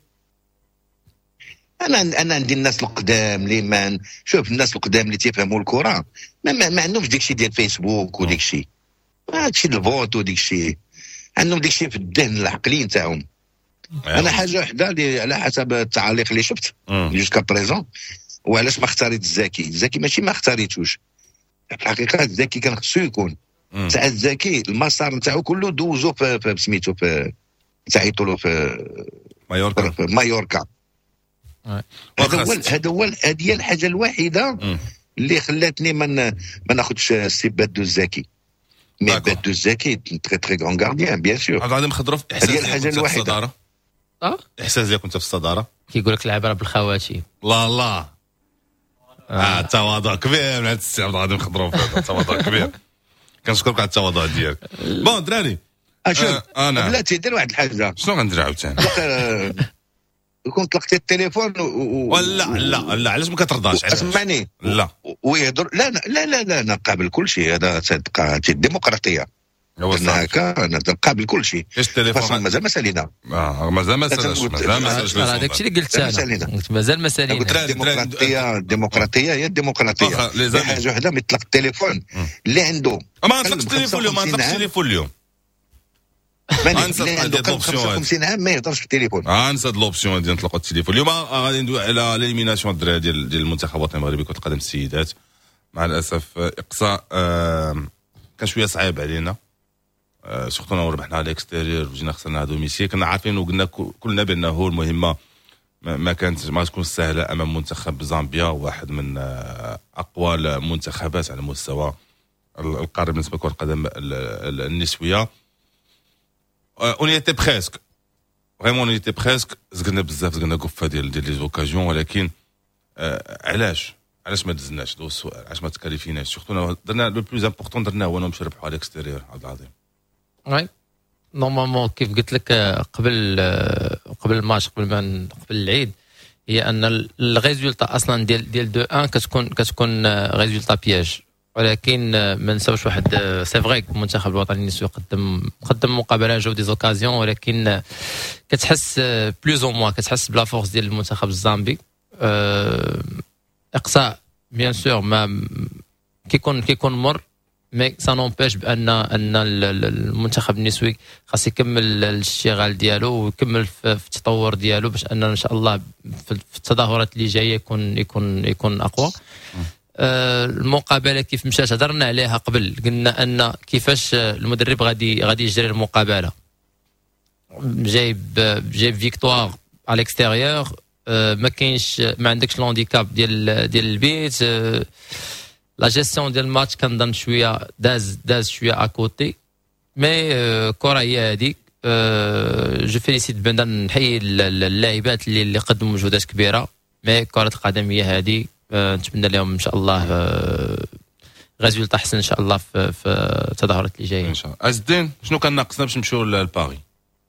انا انا عندي الناس القدام اللي ما شوف الناس القدام اللي تيفهموا الكره ما, ما, ما عندهمش داكشي ديال فيسبوك وداك الشيء. هادشي الفوت وداك الشيء عندهم داك الشيء في الذهن العقلي نتاعهم. انا حاجه وحده اللي على حسب التعاليق اللي شفت جوسكا بريزون وعلاش ما اختاريت الزكي. الزكي ماشي ما اختاريتوش في الحقيقه. الزكي كان خصو يكون تاع الزكي المسار نتاعو كله دوزو في, في سميتو في تعيطوا له في مايوركا في مايوركا. هذا هو هذا هو هذه هي الحاجه الوحيده اللي خلاتني ما ما ناخذش السي بادو الزكي. مي بادو الزكي تري تري غون غارديان بيان سور. عبد العظيم خضروف احساس هذه الحاجه الوحيده. اه احساس ديالك كنت في الصداره كيقول لك العباره بالخواتيم. لا لا اه تواضع كبير من هذا السي عبد العظيم خضروف. هذا تواضع كبير. كنشكرك على التواضع ديالك. بون دراري اشوف انا لا تيدير واحد الحاجه. شنو غندير عاوتاني؟ يكون طلقتي التليفون و... ولا لا لا علاش ما كترضاش؟ اسمعني لا ويهضر لا لا لا لا انا قابل كل شيء. هذا تبقى الديمقراطيه انا هكا انا قابل كل شيء. ايش التليفون مازال ما سالينا. اه مازال ما سالناش مازال ما سالناش. هذاك الشيء اللي قلت انا قلت مازال ما سالينا. الديمقراطيه الديمقراطيه هي الديمقراطيه. حاجه وحده مثل التليفون اللي عنده ما نطلقش التليفون اليوم. ما نطلقش التليفون اليوم. اللي عنده خمسة وخمسين عام ما يهضرش في التليفون. اه نسى الاوبسيون ديال نطلقوا التليفون. اليوم غادي ندوي على ليميناسيون ديال ديال المنتخب الوطني المغربي كرة القدم السيدات. مع الاسف اقصاء آه كان شويه صعيب علينا. آه سورتو ربحنا على الاكستيريور وجينا خسرنا دوميسيل. كنا عارفين وقلنا كلنا بانه المهمه ما كانت ما تكون سهله امام منتخب زامبيا واحد من آه اقوى المنتخبات على مستوى القاره بالنسبه لكره القدم النسويه. اون ايتي بريسك فريمون اون ايتي بريسك زقنا بزاف زقنا كفه ديال ديال لي زوكازيون. ولكن آه علاش علاش ما دزناش؟ دو السؤال علاش ما تكاليفيناش؟ سورتو درنا لو بلوز امبورطون درناه هو انهم نربحوا على الاكستيريور. عبد العظيم وي نورمالمون كيف قلت لك قبل قبل الماتش قبل ما قبل العيد هي ان الريزولتا اصلا ديال ديال دو واحد كتكون كتكون ريزولتا بياج. ولكن ما نساوش واحد سي فري المنتخب الوطني النسوي قدم قدم مقابله جاو دي زوكازيون. ولكن كتحس بلوز او موان كتحس بلا فورس ديال المنتخب الزامبي. اقصاء بيان سور ما كيكون كيكون مر مي سا نومبيش بان ان المنتخب النسوي خاص يكمل الاشتغال ديالو ويكمل في التطور ديالو باش ان ان شاء الله في التظاهرات اللي جايه يكون يكون يكون اقوى. المقابله كيف مشات هضرنا عليها قبل. قلنا ان كيفاش المدرب غادي غادي يجري المقابله. جايب جايب فيكتوار على الاكستيريور. ما كاينش ما عندكش لونديكاب ديال ديال البيت. لا جيستيون ديال الماتش كنظن شويه داز داز شويه اكوتي. مي كره هي هذيك. جو فيليسيت بان نحيي اللاعبات اللي اللي قدموا مجهودات كبيره. مي كره القدم هي هذه. نتمنى لهم ان شاء الله ريزولتا احسن ان شاء الله في في التظاهرات اللي جايه ان شاء الله. عز الدين شنو كان ناقصنا باش نمشيو لباري؟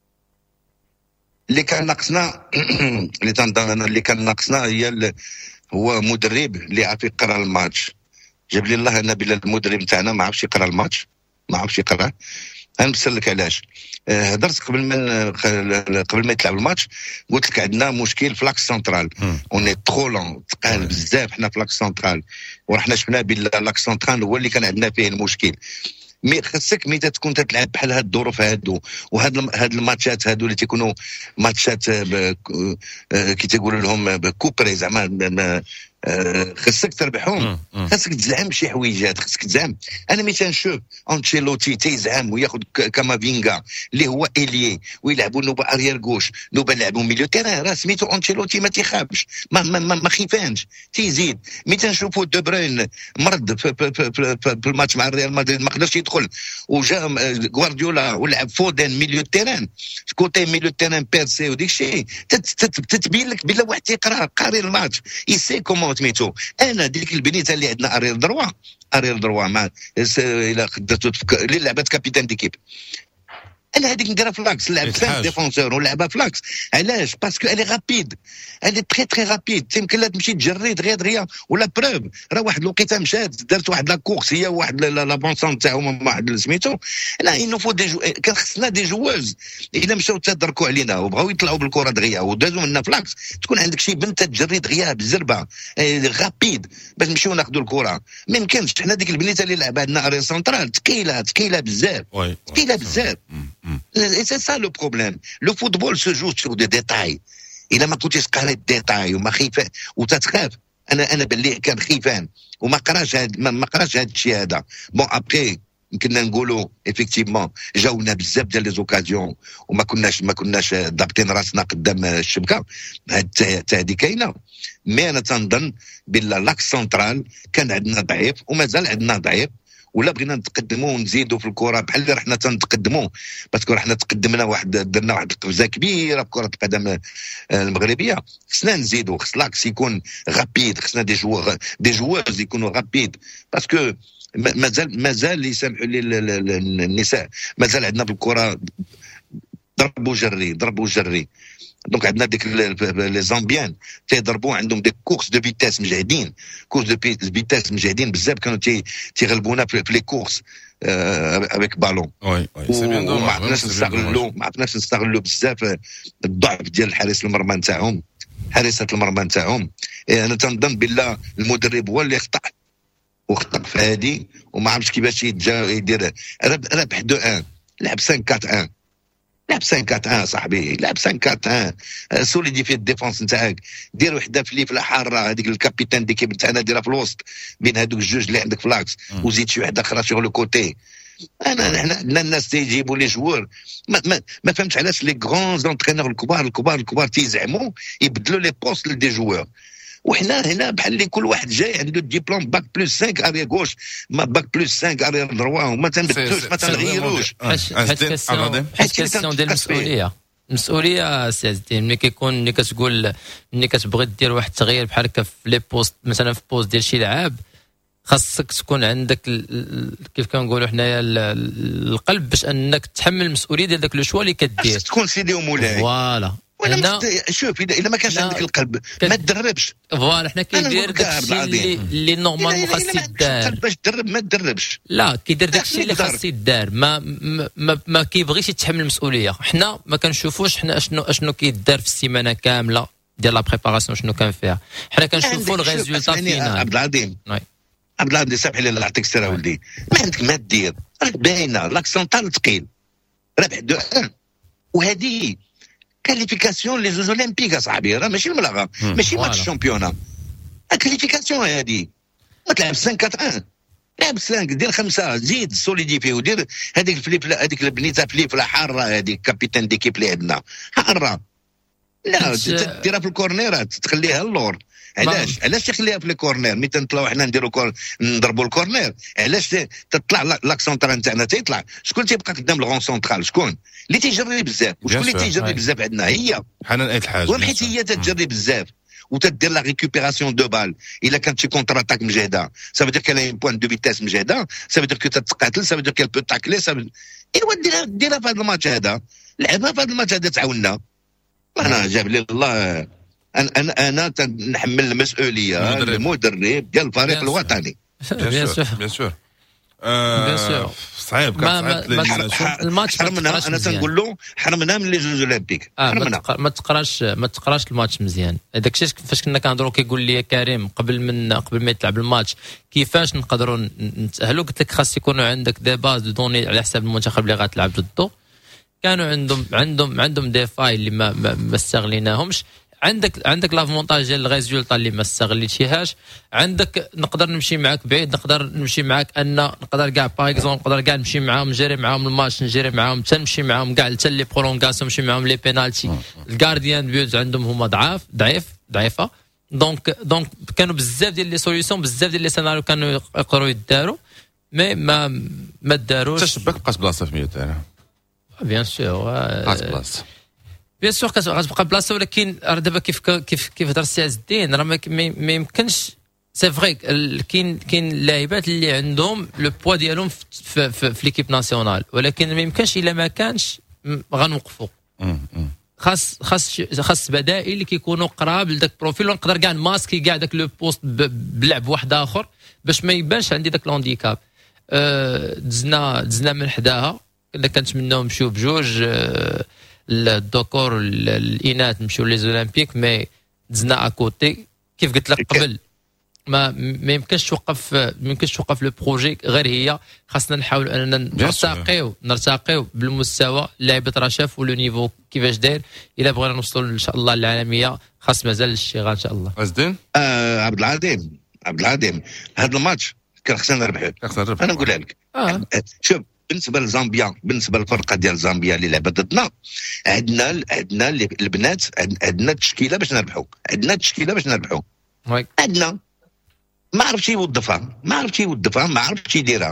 اللي كان ناقصنا اللي تنظن اللي كان ناقصنا هي هو مدرب اللي عارف يقرا الماتش. جاب لي الله انا بلا المدرب نتاعنا ما عرفش يقرا الماتش ما عرفش يقرا. غنفسر لك علاش. هضرت قبل ما قبل ما يتلعب الماتش قلت لك عندنا مشكل في لاكس سنترال. اوني ترو لون ثقال بزاف حنا في لاكس سنترال ورحنا شفنا بلا لاكس سنترال هو اللي كان عندنا فيه المشكل. مي خصك مي تكون تلعب بحال هاد الظروف هادو وهاد هاد الماتشات هادو اللي تيكونوا ماتشات كي تيقولوا لهم كوبري زعما خصك تربحهم، خصك تزعم شي حويجات، خصك تزعم. انا ملي تنشوف انشيلوتي تيزعم وياخذ كامافينغا اللي هو اليي ويلعبوا نوبه اريير غوش، نوبه لعبوا ميليو تيران، راه سميتو انشيلوتي ما تيخافش، ما ما, ما, ما خيفانش تيزيد. ملي تنشوفوا دو بروين مرض في, في, في, في, في الماتش مع الريال مدريد ما قدرش يدخل، وجا غوارديولا ولعب فودن ميليو تيران كوتي ميليو تيران بيرسي وديك الشيء تتبين لك بلا واحد تيقرا قاري الماتش يسي كومون سميتو. انا ديك البنيته اللي عندنا ارير دروا ارير دروا مع الى خداتو اللي لعبات كابيتان ديكيب، انا هذيك نديرها فلاكس، لعب سان ديفونسور ولعبها فلاكس. علاش؟ باسكو الي رابيد، الي تري تري رابيد، تيمكن لها تمشي تجري دغيا دغيا ولا بروف. راه واحد الوقيته مشات دارت واحد لا كورس هي واحد لا بونسون تاعهم واحد سميتو. لا ينوفو دي جو... كان خصنا دي جواز الا مشاو تدركوا علينا وبغاو يطلعوا بالكره دغيا ودازوا منا فلاكس، تكون عندك شي بنت تجري دغيا بالزربه رابيد باش نمشيو ناخذوا الكره. ما يمكنش. حنا ديك البنيته اللي لعبها عندنا اري سنترال ثقيله ثقيله بزاف ثقيله بزاف. Et c'est ça le problème. Le football se joue sur des détails. إلا ما كنتيش قاري الديتاي وما خيف وتتخاف. أنا أنا باللي كان خيفان وما قراش هاد ما قراش هاد الشيء هذا. بون أبري يمكننا نقولوا إفكتيفمون جاونا بزاف ديال لي زوكازيون وما كناش ما كناش ضابطين راسنا قدام الشبكة. هادي كاينة. مي أنا تنظن بلا لاكس سنترال كان عندنا ضعيف ومازال عندنا ضعيف، ولا بغينا نتقدموا ونزيدوا في الكره بحال اللي رحنا تنتقدموا، باسكو رحنا تقدمنا واحد درنا واحد القفزه كبيره في كره القدم المغربيه. خصنا نزيدوا، خص لاكس يكون غابيد، خصنا دي جوار دي جواز يكونوا غابيد، باسكو مازال مازال يسمحوا لي النساء مازال عندنا في الكره ضرب وجري ضرب وجري. دونك عندنا ديك لي زامبيان تيضربوا عندهم دي كورس دو فيتاس مجهدين، كورس دو فيتاس مجهدين بزاف، كانوا تي تيغلبونا في لي كورس افيك بالون. وي وي سي بيان. ما عرفناش نستغلوا ما عرفناش نستغلوا بزاف الضعف ديال الحارس المرمى نتاعهم، حارسة المرمى نتاعهم. انا تنظن بالله المدرب هو اللي خطا وخطا في هذه، وما عرفش كيفاش يدير. ربح دو ان، لعب خمسة أربعة واحد، لعب خمسة أربعة واحد صاحبي، لعب خمسة أربعة واحد، سوليدي في الديفونس نتاعك، دير وحده في ليفله حاره، هذيك الكابيتان ديكيب نتاعنا ديرها في الوسط بين هذوك الجوج اللي عندك في لاكس، وزيد شي وحده اخرى شغل كوتي. انا حنا عندنا الناس تيجيبوا لي جوار، ما, ما, ما فهمتش علاش لي غران زونترينور الكبار الكبار الكبار تيزعموا يبدلوا لي بوست لدي جوار، وحنا هنا بحال اللي كل واحد جاي عنده ديبلوم باك بلس خمسة اريا غوش، ما باك بلس خمسة اريا دروا، وما تنبدلوش ما تنغيروش. حيت كيسيون ديال المسؤوليه المسؤوليه سي ملي كيكون ملي كتقول ملي كتبغي دير واحد التغيير بحال هكا في لي بوست، مثلا في بوست ديال شي لعاب، خاصك تكون عندك كيف كنقولوا حنايا القلب باش انك تحمل المسؤوليه ديال داك لو شوا اللي كدير، تكون سيدي ومولاي. فوالا وانا شوف اذا ما كانش عندك القلب ما تدربش. فوالا حنا كيدير داكشي اللي اللي نورمالمون خاص يدار باش تدرب ما تدربش. لا كيدير داكشي اللي خاص يدار، ما ما, ما كيبغيش يتحمل المسؤوليه. حنا ما كنشوفوش حنا اشنو اشنو كيدار في السيمانه كامله ديال لا بريباراسيون شنو كان فيها، حنا كنشوفوا الريزولتا فينال. عبد العظيم عبد العظيم سامح لي الله يعطيك السر ولدي، ما عندك ما دير، راك باينه لاكسونتال ثقيل، ربح دو ان، وهذه كاليفيكاسيون لي جوز اولمبيك اصاحبي، راه ماشي الملغى، ماشي ماتش الشامبيونا، كاليفيكاسيون هذه. ما تلعب خمسة أربعة واحد، لعب خمسة، دير خمسه، زيد سوليديفي ودير هذيك الفليف هذيك البنيته فليفله حاره، هذيك كابيتان ديكيب اللي عندنا حاره، لا ديرها في الكورنيرات تخليها اللور. علاش علاش تخليها في الكورنير؟ ملي تنطلعوا حنا نديروا كور نضربوا الكورنير، علاش تطلع لاك سونترال نتاعنا تيطلع؟ شكون تيبقى قدام الغون سونترال؟ شكون اللي تيجري بزاف؟ وشكون اللي تيجري بزاف عندنا؟ هي حنان ايت الحاج، وحيت هي تتجري بزاف وتدير لا ريكوبيراسيون دو بال. الا كانت شي كونتر اتاك مجهده سافو دير كاين بوان دو فيتاس مجهده، سافو دير كو تتقاتل، سافو دير كال بو تاكلي، سافو ايوا ديرها ديرها في هذا الماتش هذا، لعبها في هذا الماتش هذا تعاوننا. انا جاب لي الله، انا انا انا نحمل المسؤوليه المدرب ديال الفريق الوطني. بيان سور بيان سور بيان سور صعيب كان الماتش. حرمنا، انا تنقول له حرمنا من لي جوز اولمبيك، حرمنا. ما تقراش ما تقراش الماتش مزيان. هذاك الشيء فاش كنا كنهضروا كيقول لي كريم قبل من قبل ما يتلعب الماتش كيفاش نقدروا نتاهلوا، قلت لك خاص يكونوا عندك دي باز دو دوني على حساب المنتخب اللي غتلعب ضده. كانوا عندهم عندهم عندهم دي فاي اللي ما ما, ما استغليناهمش. عندك عندك لافونتاج ديال الريزولطا اللي ما استغليتيهاش. عندك نقدر نمشي معاك بعيد، نقدر نمشي معاك ان نقدر كاع باغ اكزومبل نقدر كاع نمشي معاهم نجري معاهم الماتش، نجري معاهم حتى نمشي معاهم كاع حتى لي برولونغاسيون، نمشي معاهم لي بينالتي. الغارديان بيوت عندهم هما ضعاف ضعيف ضعيفه. دونك دونك كانوا بزاف ديال لي سوليوشن، بزاف ديال لي سيناريو كانوا يقدروا يداروا، مي ما ما داروش. تشبك بقات بلاصه في ميوت انا بيان سور بقات بلاصه بيان سور كتبقى بلاصه، ولكن راه دابا كيف كيف كيف هضر السي عز الدين راه ما يمكنش. سي فري كاين كاين اللاعبات اللي عندهم لو بوا ديالهم في, في, في ليكيب ناسيونال، ولكن ما يمكنش الا ما كانش غنوقفوا. خاص خاص خاص بدائل اللي كيكونوا قراب لذاك البروفيل، ونقدر كاع ماسكي كاع داك لو بوست بلعب واحد اخر باش ما يبانش عندي داك الهانديكاب. أه دزنا دزنا من حداها، كنا كنتمناو نمشيو بجوج. أه الذكور الاناث نمشيو لي زولمبيك، مي دزنا اكوتي كيف قلت لك قبل. ما ما يمكنش توقف ما يمكنش توقف لو بروجي، غير هي خاصنا نحاول اننا نرتقيو نرتقيو بالمستوى. اللاعبات راه شافوا لو نيفو كيفاش داير. الا بغينا نوصلوا ان شاء الله للعالميه خاص مازال الشغل ان شاء الله. قصدين آه عبد العظيم عبد العظيم هذا الماتش كان خصنا نربحوه. انا نقولها لك. آه. شوف بالنسبه لزامبيا، بالنسبه للفرقه ديال زامبيا اللي لعبت ضدنا، عندنا عندنا البنات عندنا التشكيله باش نربحوا، عندنا التشكيله باش نربحوا. عندنا ما عرفتش يوظفها، ما عرفتش يوظفها، ما عرفتش يديرها.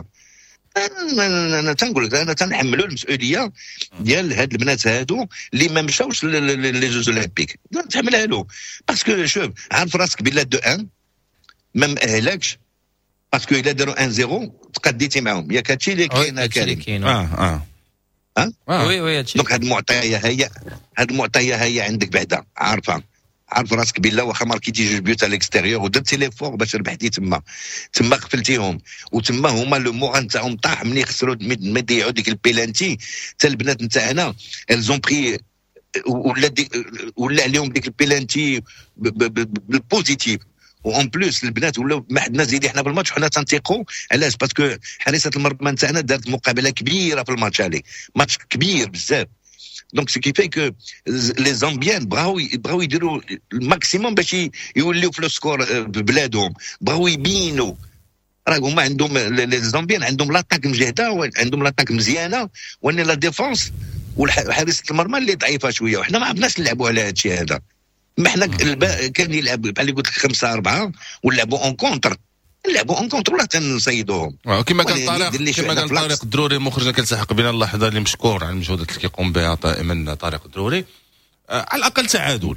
انا انا تنقول لك انا تنحملوا المسؤوليه ديال هاد البنات هادو اللي ما مشاوش لي جوز اولمبيك، نتحملها له. باسكو شوف عارف راسك بلا دو ان ما مأهلكش، باسكو الا داروا واحد صفر تقديتي معاهم. ياك هادشي اللي كاين كريم. اه اه ها وي وي هادشي. دونك هاد المعطيه هي هاد المعطيه هي عندك بعدا عارفها، عارف راسك بالله واخا ماركيتي جوج بيوت على الاكستيريور ودرتي لي فور باش ربحتي تما تما قفلتيهم، وتما هما لو مورال نتاعهم طاح ملي خسروا ما يضيعوا ديك البيلانتي. حتى البنات نتاعنا الزون بري ولا دي ولا عليهم ديك البيلانتي بالبوزيتيف. وان بلوس البنات ولاو ما حدنا زيدي حنا بالماتش، حنا تنتيقوا علاش؟ باسكو حارسه المرمى نتاعنا دارت مقابله كبيره في الماتش هذا، ماتش كبير بزاف. دونك سي كي في كو لي زامبيان بغاو بغاو يديروا الماكسيموم باش يوليو في السكور ببلادهم، بغاو يبينوا. راه هما عندهم لي زامبيان عندهم لاطاك مجهده، عندهم لاطاك مزيانه، واني لا ديفونس وحارسه المرمى اللي ضعيفه شويه، وحنا ما عرفناش نلعبوا على هذا الشيء هذا. ما حنا كان يلعب بحال اللي قلت لك خمسه اربعه ونلعبوا اون كونتر، نلعبوا اون كونتر ولا تنصيدوهم. كما كان طارق كما كان طارق الدروري مخرجنا كنلتحق بنا اللحظه اللي مشكور على المجهودات اللي كيقوم بها دائما طارق الدروري. آه على الاقل تعادل،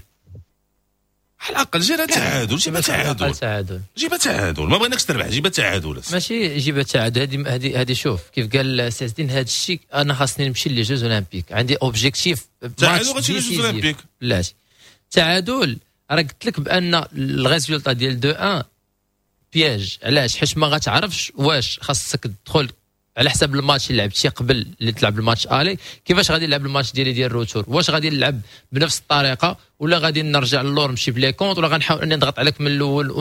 على الاقل جيب تعادل، جيب تعادل تعادل جيب تعادل، ما بغيناكش تربح، جيب تعادل ماشي جيب تعادل. هذه هذه هذه شوف كيف قال سي الدين، هذا الشيء انا خاصني نمشي لي جوز اولمبيك، عندي اوبجيكتيف تعادل غتمشي لي جوز اولمبيك. لا تعادل راه قلت لك بان الريزولطا ديال دو واحد بياج. علاش؟ حيت ما غتعرفش واش خاصك تدخل على حساب الماتش اللي لعبتي قبل اللي تلعب الماتش الي، كيفاش غادي نلعب الماتش ديالي ديال الروتور، واش غادي نلعب بنفس الطريقه ولا غادي نرجع للور نمشي بلي كونت، ولا غنحاول اني نضغط عليك من الاول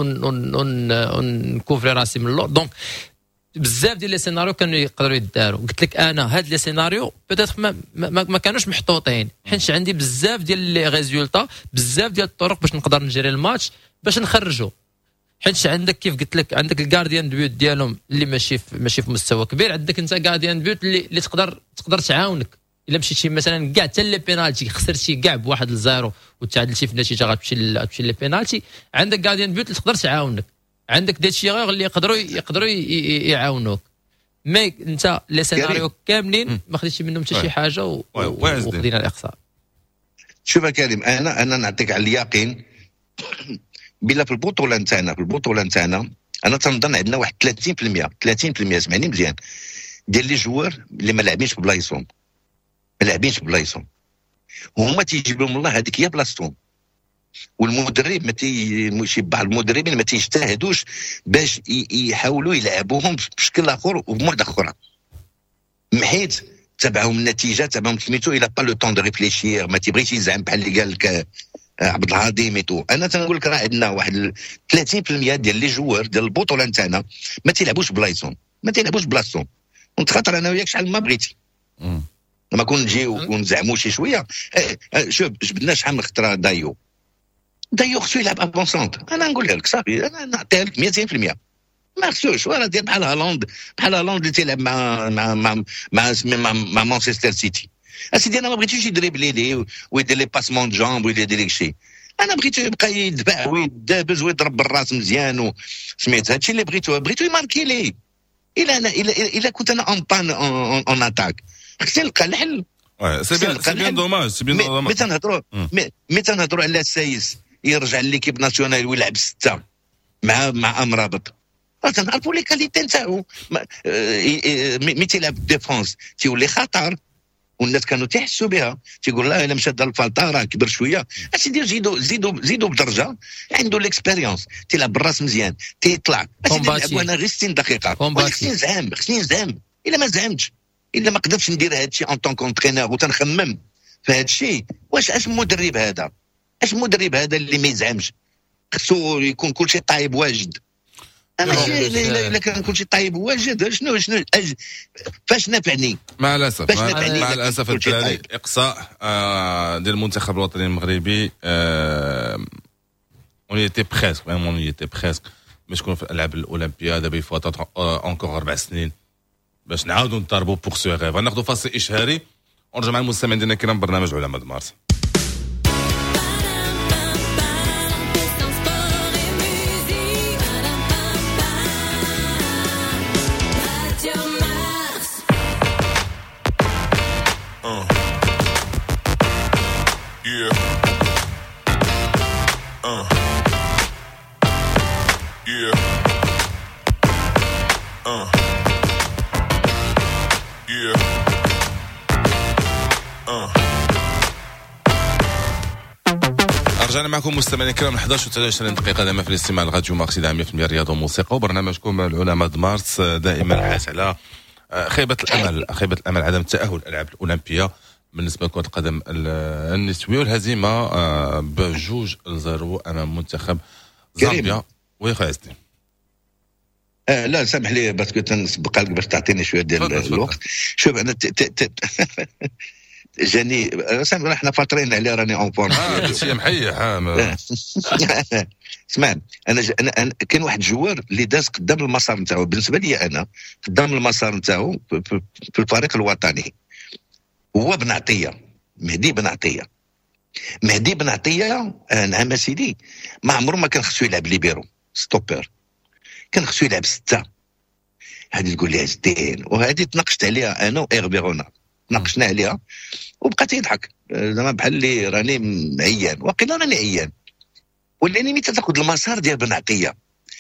ونكوفري راسي من اللور. دونك بزاف ديال لي سيناريو كانوا يقدروا يداروا. قلت لك انا هاد لي سيناريو بيتيت ما, ما, ما كانوش محطوطين، حيت عندي بزاف ديال لي ريزولطا، بزاف ديال الطرق باش نقدر نجري الماتش باش نخرجوا. حيت عندك كيف قلت لك عندك الجارديان بيوت ديالهم اللي ماشي في ماشي في مستوى كبير، عندك انت جارديان بيوت اللي, اللي تقدر تقدر تعاونك الا مشيتي مثلا كاع حتى لي بينالتي خسرتي كاع بواحد لزيرو وتعادلتي في النتيجه غتمشي غتمشي لي بينالتي، عندك جارديان بيوت اللي تقدر تعاونك، عندك دي تشيغور اللي يقدروا يقدروا يعاونوك. مي انت لي سيناريو كاملين ما خديتش منهم حتى شي حاجه وخدينا الاقصاء. شوف يا كريم، انا انا نعطيك على اليقين بلا في البطوله نتاعنا في البطوله نتاعنا انا تنظن عندنا واحد ثلاثين بالمئة ثلاثين بالمئة سمعني مزيان ديال لي جوار اللي ما لاعبينش بلايصهم، ما لاعبينش بلايصهم، وهما تيجيب لهم الله هذيك هي بلاصتهم. والمدرب ما تي شي بعض المدربين ما تيجتهدوش باش يحاولوا يلعبوهم بشكل اخر وبموعد اخرى، حيت تبعهم النتيجه تبعهم سميتو الى با لو طون دو ريفليشير، ما تيبغيش يزعم بحال اللي قال لك عبد العظيم ايتو. انا تنقول لك راه عندنا واحد ثلاثين بالمئة ديال لي جوار ديال البطوله نتاعنا ما تيلعبوش بلايصهم، ما تيلعبوش بلاصتهم. وانت خاطر انا وياك شحال ما بغيتي لما كون نجيو ونزعموا شي شويه. شوف جبدنا شحال من خطره دايو دايوغ خصو يلعب افونسونت. انا نقول لك صافي انا نعطيها لك مئتين بالمئة. ما خصوش وراه دير بحال هالاند بحال هالاند اللي تيلعب مع مع مع مع, مع, مع مانشستر سيتي. اسيدي انا ما بغيتوش يدريبلي ليه ويدير لي باسمون جامب ويدير لك شي. انا بغيتو يبقى يدفع ويدابز ويضرب بالراس مزيان وسميت هادشي اللي بغيتو بغيتو يماركي ليه. الا انا الا الا كنت انا اون بان اون اتاك خصني نلقى الحل. سي بيان سي بيان دوماج سي بيان دوماج. مي تنهضروا مي تنهضروا على السايس يرجع ليكيب ناسيونال ويلعب سته مع مع امرابط. تنعرفوا لي كاليتي نتاعو. مي تيلعب ديفونس تيولي خطر والناس كانوا تيحسوا بها تيقول لا الا مشى دار الفالطه راه كبر شويه. اسيدي زيدوا زيدوا زيدوا بدرجه عنده ليكسبيريونس تيلعب بالراس مزيان تيطلع. اسيدي انا غير ستين دقيقه خصني نزعم خصني نزعم. الا ما زعمتش الا ما قدرتش ندير هذا الشيء اون طون كونترينور وتنخمم في هذا الشيء واش اش مدرب هذا اش مدرب هذا اللي ما يزعمش. خصو يكون كل شيء طايب واجد. ماشي الا كان كل شيء طايب واجد شنو شنو فاش نفعني. مع الاسف مع الاسف الدراري اقصاء ديال المنتخب الوطني المغربي اون ايتي بريسك فريمون اون ايتي بريسك باش نكونوا في الالعاب الاولمبيه. دابا يفوت اونكور اربع سنين باش نعاودوا نضربوا بوغ سو غيف. غناخذوا فاصل اشهاري ونرجع مع المستمعين ديالنا الكرام برنامج علماء مارس. رجعنا معكم مستمعينا الكرام احد عشر و عشرين دقيقه دائما في الاستماع لراديو مارس مية بالمية رياضه وموسيقى وبرنامجكم العلماء د مارس دائما حاس على خيبه الامل خيبه الامل عدم التاهل الالعاب الاولمبيه بالنسبه لكره القدم النسويه والهزيمه بجوج لزيرو امام منتخب زامبيا. وي خويا عزتي آه لا سامح لي باسكو تنسبق لك باش تعطيني شويه ديال الوقت. شوف انا جاني سامح احنا فاطرين عليه راني اون فورم هادشي محيح. اسمع انا ج... انا, أنا كاين واحد الجوار اللي داز قدام المسار نتاعو بالنسبه لي انا قدام المسار نتاعو في الفريق الوطني هو بن عطيه مهدي بن عطيه. مهدي بن عطيه نعم سيدي ما عمره ما كان خصو يلعب ليبيرو ستوبر كان خصو يلعب سته. هذه تقول لي زين وهذه تناقشت عليها انا وايغبيرونا ناقشنا عليها وبقى تيضحك زعما بحال اللي راني عيان وقيلا راني عيان. ولاني ملي تاخذ المسار ديال بن عطيه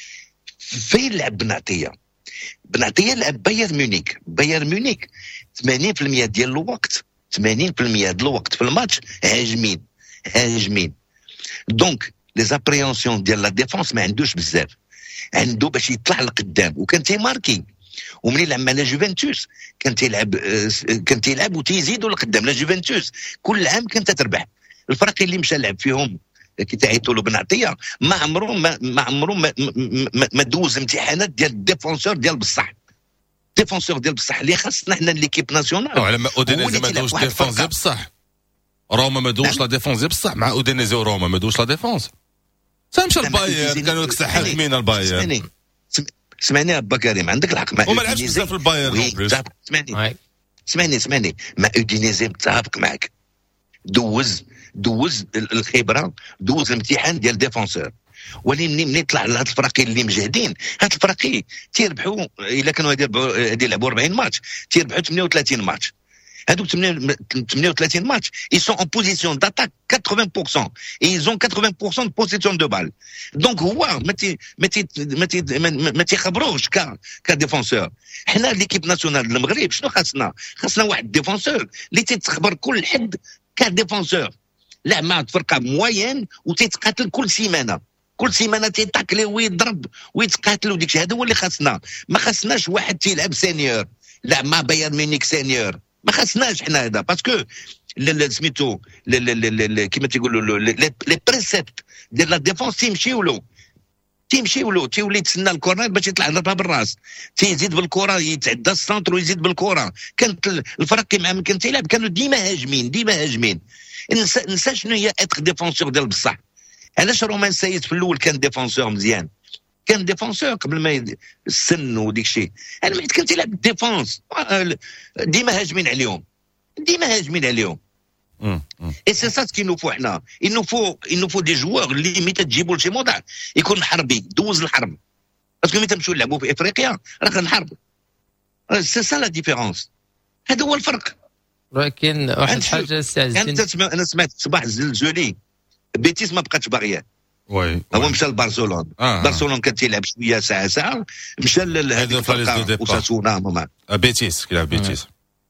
فين لعب بن عطيه؟ بن عطيه لعب بايرن ميونيك. بايرن ميونيك ثمانين بالمئة ديال الوقت ثمانين بالمئة ديال الوقت في الماتش هاجمين هاجمين. دونك لي زابريونسيون ديال لا ديفونس ما عندوش بزاف عنده باش يطلع لقدام وكان تيماركي. وملي لعب مع لا جوفنتوس كان تيلعب كان تيلعب وتيزيدوا لقدام. لا جوفنتوس كل عام كانت تربح. الفرق اللي مشى لعب فيهم كي تعيطوا له بن عطيه ما عمره ما, ما عمره ما, ما, ما دوز امتحانات ديال الديفونسور ديال بصح. ديفونسور ديال بصح اللي خاصنا حنا ليكيب ناسيونال. على ما اودينيزي ما دوش ديفونس بصح. روما ما دوش لا ديفونس بصح مع اودينيزي وروما ما دوش لا ديفونس. سامشى البايرن كانوا ديك الساعه حاكمين البايرن. سمعني ابا كريم عندك الحق مع وما لعبش بزاف في البايرن. سمعني سمعني سمعني مع اودينيزي متفق معك. دوز دوز الخبره دوز الامتحان ديال ديفونسور. ولكن منين يطلع لهاد الفرقين اللي مجهدين هاد الفرقين تيربحوا الا كانوا هادي يلعبوا أربعين ماتش تيربحوا ثمانية وثلاثين ماتش. هادوك ثمانية وثلاثين ماتش ils sont en position d'attaque quatre-vingts pour cent et ils ont quatre-vingts pour cent de possession de balle. donc هو ما تي ما تي ما تي ما تيخبروش ك كديفونسور. حنا ليكيب ناسيونال المغرب شنو خاصنا؟ خاصنا واحد ديفونسور اللي تيتخبر كل حد كديفونسور لا مع فرقه موين وتيتقاتل كل سيمانه كل سيمانه تيتاكلي ويضرب ويتقاتل وديك هذا هو اللي خاصنا. ما خاصناش واحد تيلعب سينيور لا مع بايرن ميونيك سينيور ما خاصناش حنا هذا باسكو سميتو كيما تيقولوا لي بريسيبت ديال لا ديفونس تيمشيو له تيمشيو له تيولي يتسنى الكورنر باش يطلع يضربها بالراس تيزيد بالكره يتعدى السنتر ويزيد بالكره. كانت الفرق كيما كان تيلعب كانوا ديما هاجمين ديما هاجمين. نسى نسى شنو هي اتر ديفونسور ديال بصح. علاش رومان سايس في الاول كان ديفونسور مزيان، كان ديفونسور قبل ما يد... السن وديك الشيء. انا ملي كنت يلعب ديفونس ديما هاجمين عليهم، ديما هاجمين عليهم. اي سي سا كي نوفو حنا، ينوفو ينوفو دي جوار اللي متى تجيبوا لشي موضع يكون حربي، دوز الحرب. باسكو متى نمشيو نلعبوا في افريقيا راه كنحاربوا. سي سا لا ديفيرونس، هذا هو الفرق. ولكن واحد الحاجه انت تسمع، انا سمعت صباح الزلزولي بيتيس ما بقاتش باغيه، وي هو مشى لبرشلونه. آه. برشلونه كان تيلعب شويه ساعه ساعه، مشى لهذيك الفرقه وساسونا ماما بيتيس كيلعب بيتيس.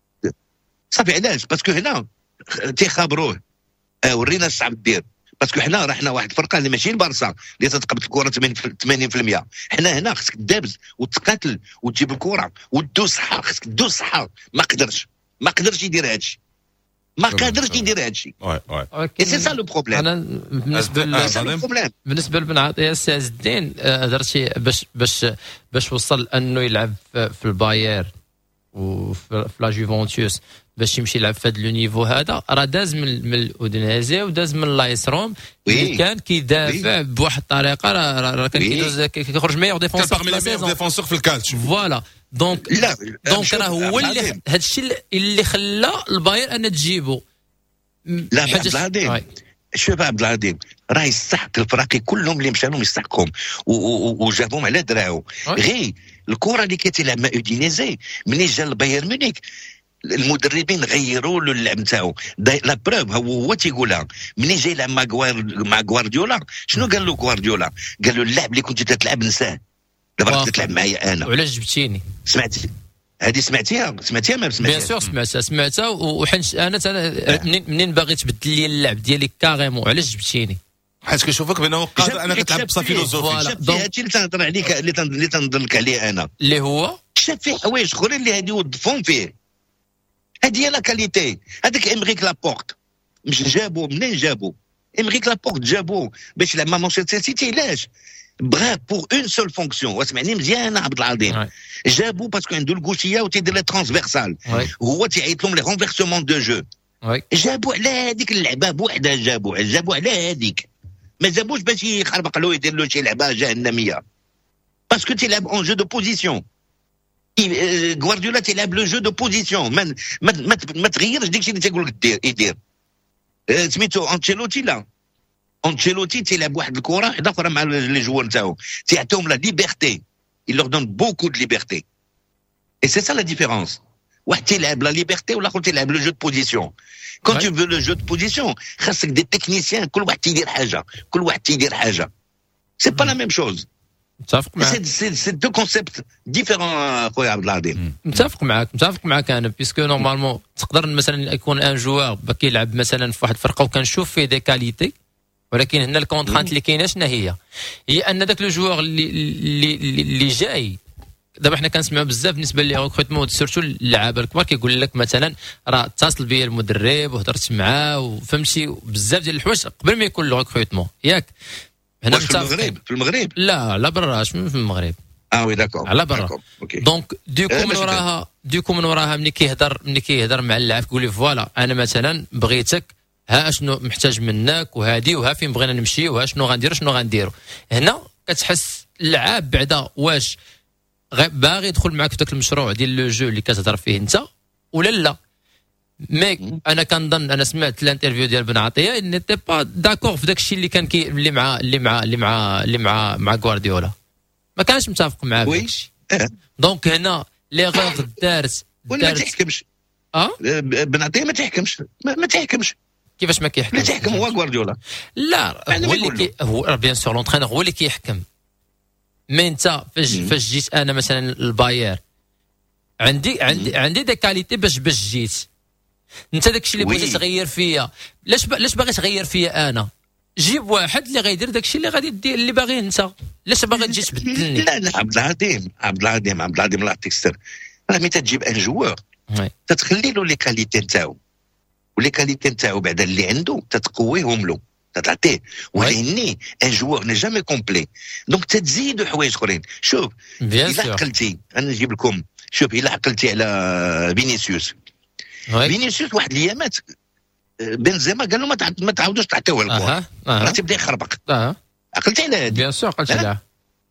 صافي علاش؟ باسكو هنا تيخابروه، آه ورينا اش صعب دير. باسكو حنا راه حنا واحد الفرقه اللي ماشي البارسا اللي تتقبض الكره ثمانين بالمئة. حنا هنا خصك تدابز وتقاتل وتجيب الكره وتدوز صحه، خصك تدوز صحه. ما قدرش ما قدرش يدير هادشي، ما قادرش يدير هادشي. وي وي اي سي سا لو بروبليم. انا بالنسبه ل بالنسبه لبن عطيه السي عز الدين هضرتي باش باش باش وصل انه يلعب في الباير وفي لا جوفونتوس باش يمشي يلعب في هذا لو نيفو هذا، راه داز من من الاودينيزي وداز من لايسروم اللي كان كيدافع بواحد الطريقه، راه راه كان كيدوز كيخرج ميور ديفونسور في السيزون، ديفونسور في الكالتشو. فوالا دونك لا دونك راه هو اللي هذا الشيء اللي خلى الباير ان تجيبو. لا عبد العظيم، شوف عبد العظيم راه يستحق الفراقي كلهم اللي مشى لهم يستحقهم وجابهم على دراعو. غير الكره اللي كتلعب مع اودينيزي ملي جا البايرن ميونخ المدربين غيروا له اللعب نتاعو. لا بروف هو هو تيقولها ملي جاي يلعب مع مع غوارديولا. شنو قال له غوارديولا؟ قال له اللعب اللي كنت تلعب نساه، دابا راك تلعب معايا انا. وعلاش جبتيني؟ سمعتي هذه؟ سمعتيها سمعتيها ما سمعتيها؟ بيان سور سمعتها سمعتها وحنش انا منين منين باغي تبدل لي اللعب ديالي كاريمون. علاش جبتيني؟ حيت كنشوفك بانه قادر انك تلعب بصا فيلوزوفي. دونك هادشي اللي تنهضر عليك اللي تنظن لك عليه انا، اللي هو شاف فيه حوايج اخرين اللي هادي يوظفون فيه. هادي هي لا كاليتي. هذاك امريك لابورت مش جابو منين جابو؟ امريك لابورت جابو باش يلعب مع مانشستر سيتي. علاش؟ بغاه بور اون سول فونكسيون. واسمعني مزيان عبد العظيم، جابو باسكو عنده الكوشيه وتيدير لي ترانسفيرسال، هو تيعيط لهم لي رونفيرسمون دو جو. جابو على هذيك اللعبه بوحدها، جابو جابو على هذيك، ما جابوش باش يخربق له يدير له شي لعبه جهنميه. باسكو تيلعب اون جو دو بوزيسيون. غوارديولا تيلعب لو جو دو بوزيسيون، ما ما ما تغيرش داكشي اللي تيقول لك دير يدير. سميتو انشيلوتي، لا انشيلوتي تيلعب واحد الكره حدا اخرى مع لي جوار نتاعو، تيعطيهم لا ليبرتي، il leur donne beaucoup de liberté. Et c'est ça la différence. واحد تيلعب لا ليبرتي والاخر تيلعب لو جو دو بوزيسيون. كون تو فو لو جو دو بوزيسيون خاصك دي تكنيسيان، كل واحد تيدير حاجه، كل واحد تيدير حاجه. سي با لا ميم شوز. متفق معك. سي سي دو كونسيبت ديفيرون خويا عبد العظيم. متفق معك متفق معك انا، بيسكو نورمالمون تقدر مثلا يكون ان جوار كيلعب مثلا في واحد الفرقه وكنشوف فيه دي كاليتي، ولكن هنا الكونترانت اللي كاينه شنو هي؟ هي ان داك لو جوار اللي اللي اللي جاي دابا حنا كنسمعوا بزاف بالنسبه لي ريكروتمون سيرتو اللعابه الكبار كيقول لك مثلا راه اتصل بيا المدرب وهضرت معاه وفهمتي بزاف ديال الحوايج قبل ما يكون لو ريكروتمون ياك. هنا في المغرب في المغرب لا لا براش في المغرب. اه وي داكور على برا. دونك دوكو من وراها دوكو من وراها ملي كيهضر ملي كيهضر مع اللاعب كيقول لي فوالا انا مثلا بغيتك، ها شنو محتاج منك وهادي وها فين بغينا نمشي وها شنو غندير شنو غنديروا. هنا كتحس اللعاب بعدا واش باغي يدخل معك في ذاك المشروع ديال لو جو اللي كتهضر فيه انت ولا لا. مي انا كنظن انا سمعت الانترفيو ديال بن عطيه ان تي با داكور في داك الشيء اللي كان كي اللي مع اللي مع اللي مع اللي مع مع غوارديولا ما كانش متفق معاه في داكشي. دونك هنا لي غوغ دارت ولا ما تحكمش. اه بن عطيه ما تحكمش ما, ما تحكمش. كيفاش ما كيحكمش؟ اللي تحكم هو غوارديولا. لا هو اللي كي هو بيان سور لونترينور هو اللي كيحكم. مي انت فاش فاش جيت انا مثلا الباير عندي عندي عندي دي كاليتي باش باش جيت انت داكشي اللي بغيتي تغير فيا. لاش ب... لاش باغي تغير فيا انا؟ جيب واحد اللي غيدير داكشي اللي غادي دير اللي باغيه انت. لاش باغي تجي تبدلني؟ لا لا عبد العظيم عبد العظيم عبد العظيم الله يعطيك السر. راه ملي تجيب ان جوار تتخلي له لي كاليتي نتاعو ولي كاليتي نتاعو بعدا اللي عنده تتقويهم له تعطيه. ولكني ان جوار ني جامي كومبلي دونك تتزيدوا حوايج اخرين. شوف الا عقلتي انا نجيب لكم، شوف الا عقلتي على فينيسيوس فينيسيوس واحد الايامات بنزيما قال له ما تع- ما تعاودوش تعطيوه الكره اها اها راه تيبدا يخربق اها عقلتي على هذه بيان سور قلت لها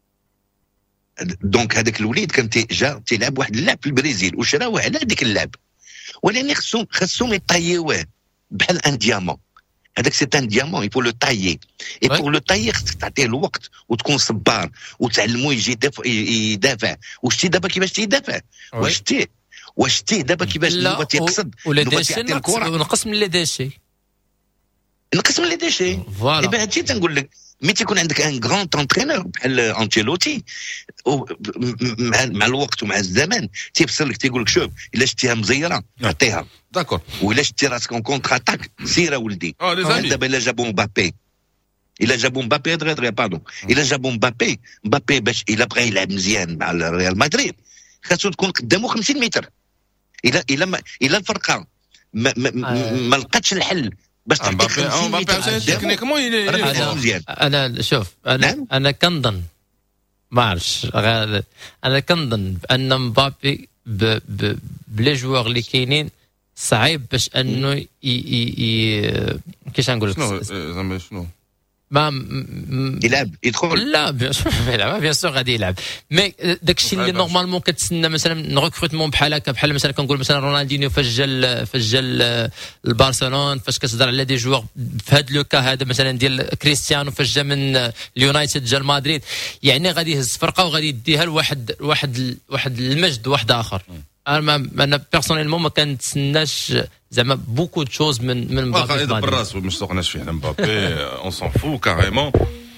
دونك هذاك الوليد كان تي- جا تيلعب واحد اللعب في البرازيل وشراوه على هذيك اللعب ولكن خصهم خصهم يطيوه بحال ان ديامون هذاك سي ان ديامون يفو لو طايي اي Ouais. بور لو طايي خصك تعطيه الوقت وتكون صبار وتعلمو يجي يدافع يدافع وشتي دابا كيفاش تيدافع Ouais. واش شتيه واش شتيه دابا كيفاش لا هو تيقصد ولا هو داشي تيعطي نقص الكره نقص من لي داشي نقسم لي ديشي فوالا اي هادشي تنقول لك مي تيكون عندك ان غراند انترينور بحال انشيلوتي و- م- مع مع الوقت ومع الزمن تيبصر لك تيقول لك شوف الا شتيها مزيره عطيها داكور وإلا شتي راسك اون كونتر اتاك سير ولدي اه لي زامي دابا الا جابوا مبابي الا جابوا مبابي دغيا دغيا باردون الا جابوا مبابي مبابي باش الا بغى يلعب مزيان مع الريال مدريد خاصو تكون قدامه خمسين متر الا الا ما الا الفرقه ما, ما, ما, ما لقاتش الحل باش تعطي مبابي خمسين مبابي متر عاوتاني قدامه تكنيكمون راه يلي كيلعب مزيان انا شوف انا نعم. انا كنظن ما عرفتش غا- انا كنظن بان مبابي ب- ب- بلي جوار اللي كاينين صعيب باش انه ي- ي- ي- كيفاش نقول شنو لك آه، زعما شنو ما م- يلعب يدخل لا بيان سور يلعب بيان سور غادي يلعب مي داك الشيء اللي صعيب. نورمالمون كتسنى مثلا ريكروتمون بحال هكا بحال مثلا كنقول مثلا رونالدينيو فاش جا ال- فاش جا ال- البرشلونه فاش كتهضر على دي جوار في هذا لو كا هذا مثلا ديال كريستيانو فاش جا من اليونايتد جا لمدريد يعني غادي يهز فرقه وغادي يديها لواحد واحد واحد المجد واحد اخر انا ما انا بيرسونيلمون ما كنتسناش زعما بوكو دو شوز من من واخا مبابي في يدبر مدريد. راسو مش سوقناش فيه مبابي اون سون فو كاريمون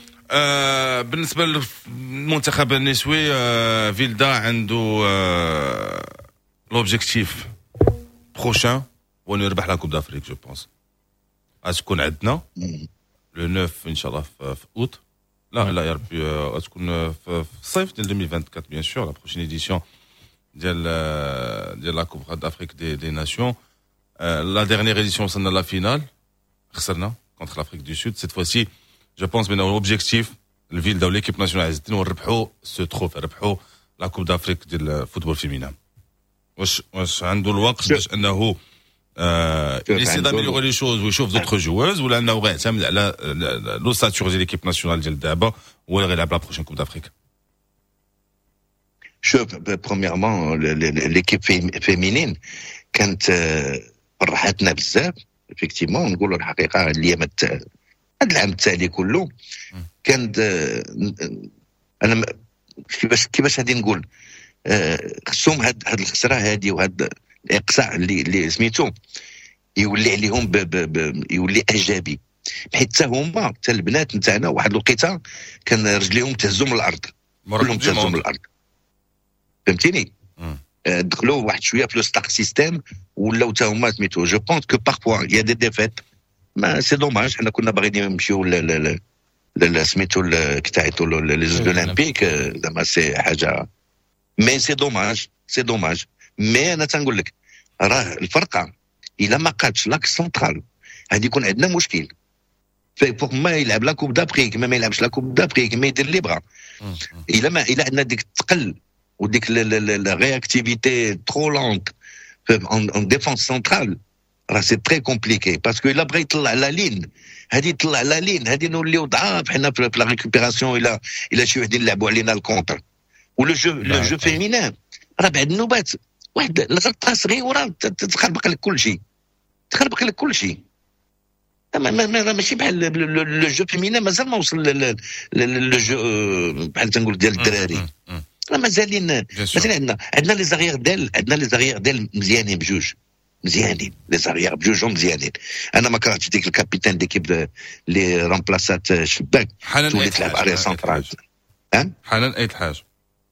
آه بالنسبه للمنتخب النسوي آه فيلدا عنده آه لوبجيكتيف بروشان هو انه يربح لا كوب دافريك جو بونس غتكون عندنا لو تسعة ان شاء الله في في اوت لا لا يا ربي آه، غتكون في في الصيف ديال ألفين وأربعة وعشرين بيان سور لا بروشين ايديسيون ديال آه، ديال لا كوب دافريك دي دي ناسيون لا ديرنيير ايديسيون وصلنا لا فينال خسرنا كونتر لافريك دو سود سيت فوسي جو بونس بان الاوبجيكتيف الفيلدا وليكيب ناسيونال عزتين ونربحوا سو تروفي نربحوا لا كوب دافريك ديال الفوتبول فيمينان واش واش عنده الوقت باش انه آه يسي داميليوري لي شوز ويشوف دوطخ جوز ولا انه غيعتمد على لوساتور ديال ليكيب ناسيونال ديال دابا هو اللي غيلعب لا بروشين كوب دافريك شوف برومييرمون ليكيب فيمينين كانت آه، فرحتنا بزاف افكتيمون نقولوا الحقيقه الايام الت- هذا العام التالي كله كانت آه، انا م- كيفاش كيفاش غادي نقول آه، خصهم هاد هاد الخساره هادي وهاد الاقصاء اللي اللي سميتو يولي عليهم ب ب ب يولي ايجابي حيت حتى هما حتى البنات نتاعنا واحد الوقيته كان رجليهم تهزوا من الارض كلهم تهزوا من الارض فهمتيني مم. آه، دخلوا واحد شويه في لو ستار سيستيم ولاو حتى هما سميتو جو بونس كو بارفوا يا دي ديفيت ما سي دوماج حنا كنا باغيين نمشيو ل ل ل ل سميتو كتاعيتو لي جوز اولمبيك آه، زعما سي حاجه مي سي دوماج سي دوماج مي انا تنقول لك راه الفرقه الا ما قادش لاك سنترال غادي يكون عندنا مشكل فوق ما يلعب لا كوب دافريك ما ما يلعبش لا كوب دافريك ما يدير اللي بغا الا ما الا عندنا ديك الثقل وديك لا رياكتيفيتي ترو لونت اون ديفونس سنترال راه سي تري كومبليكي باسكو الا بغى يطلع لا لين هادي يطلع لا لين هادي نوليو ضعاف حنا في لا ريكوبيراسيون الا الا شي وحدين يلعبوا علينا الكونتر ولو جو لو جو فيمينان راه بعد النوبات واحد الغلطه صغيره تخربق لك كل شيء تخربق لك كل شيء ما ما ما ماشي بحال لو جو فيمينان مازال ما وصل لو جو بحال تنقول ديال الدراري راه مازالين مازال عندنا عندنا لي زاريير ديال عندنا لي زاريير ديال مزيانين بجوج مزيانين لي زاريير بجوجهم مزيانين انا ما كرهتش ديك الكابيتان ديكيب اللي رامبلاسات شباك تولي تلعب اري سنترال ها حنان ايت الحاج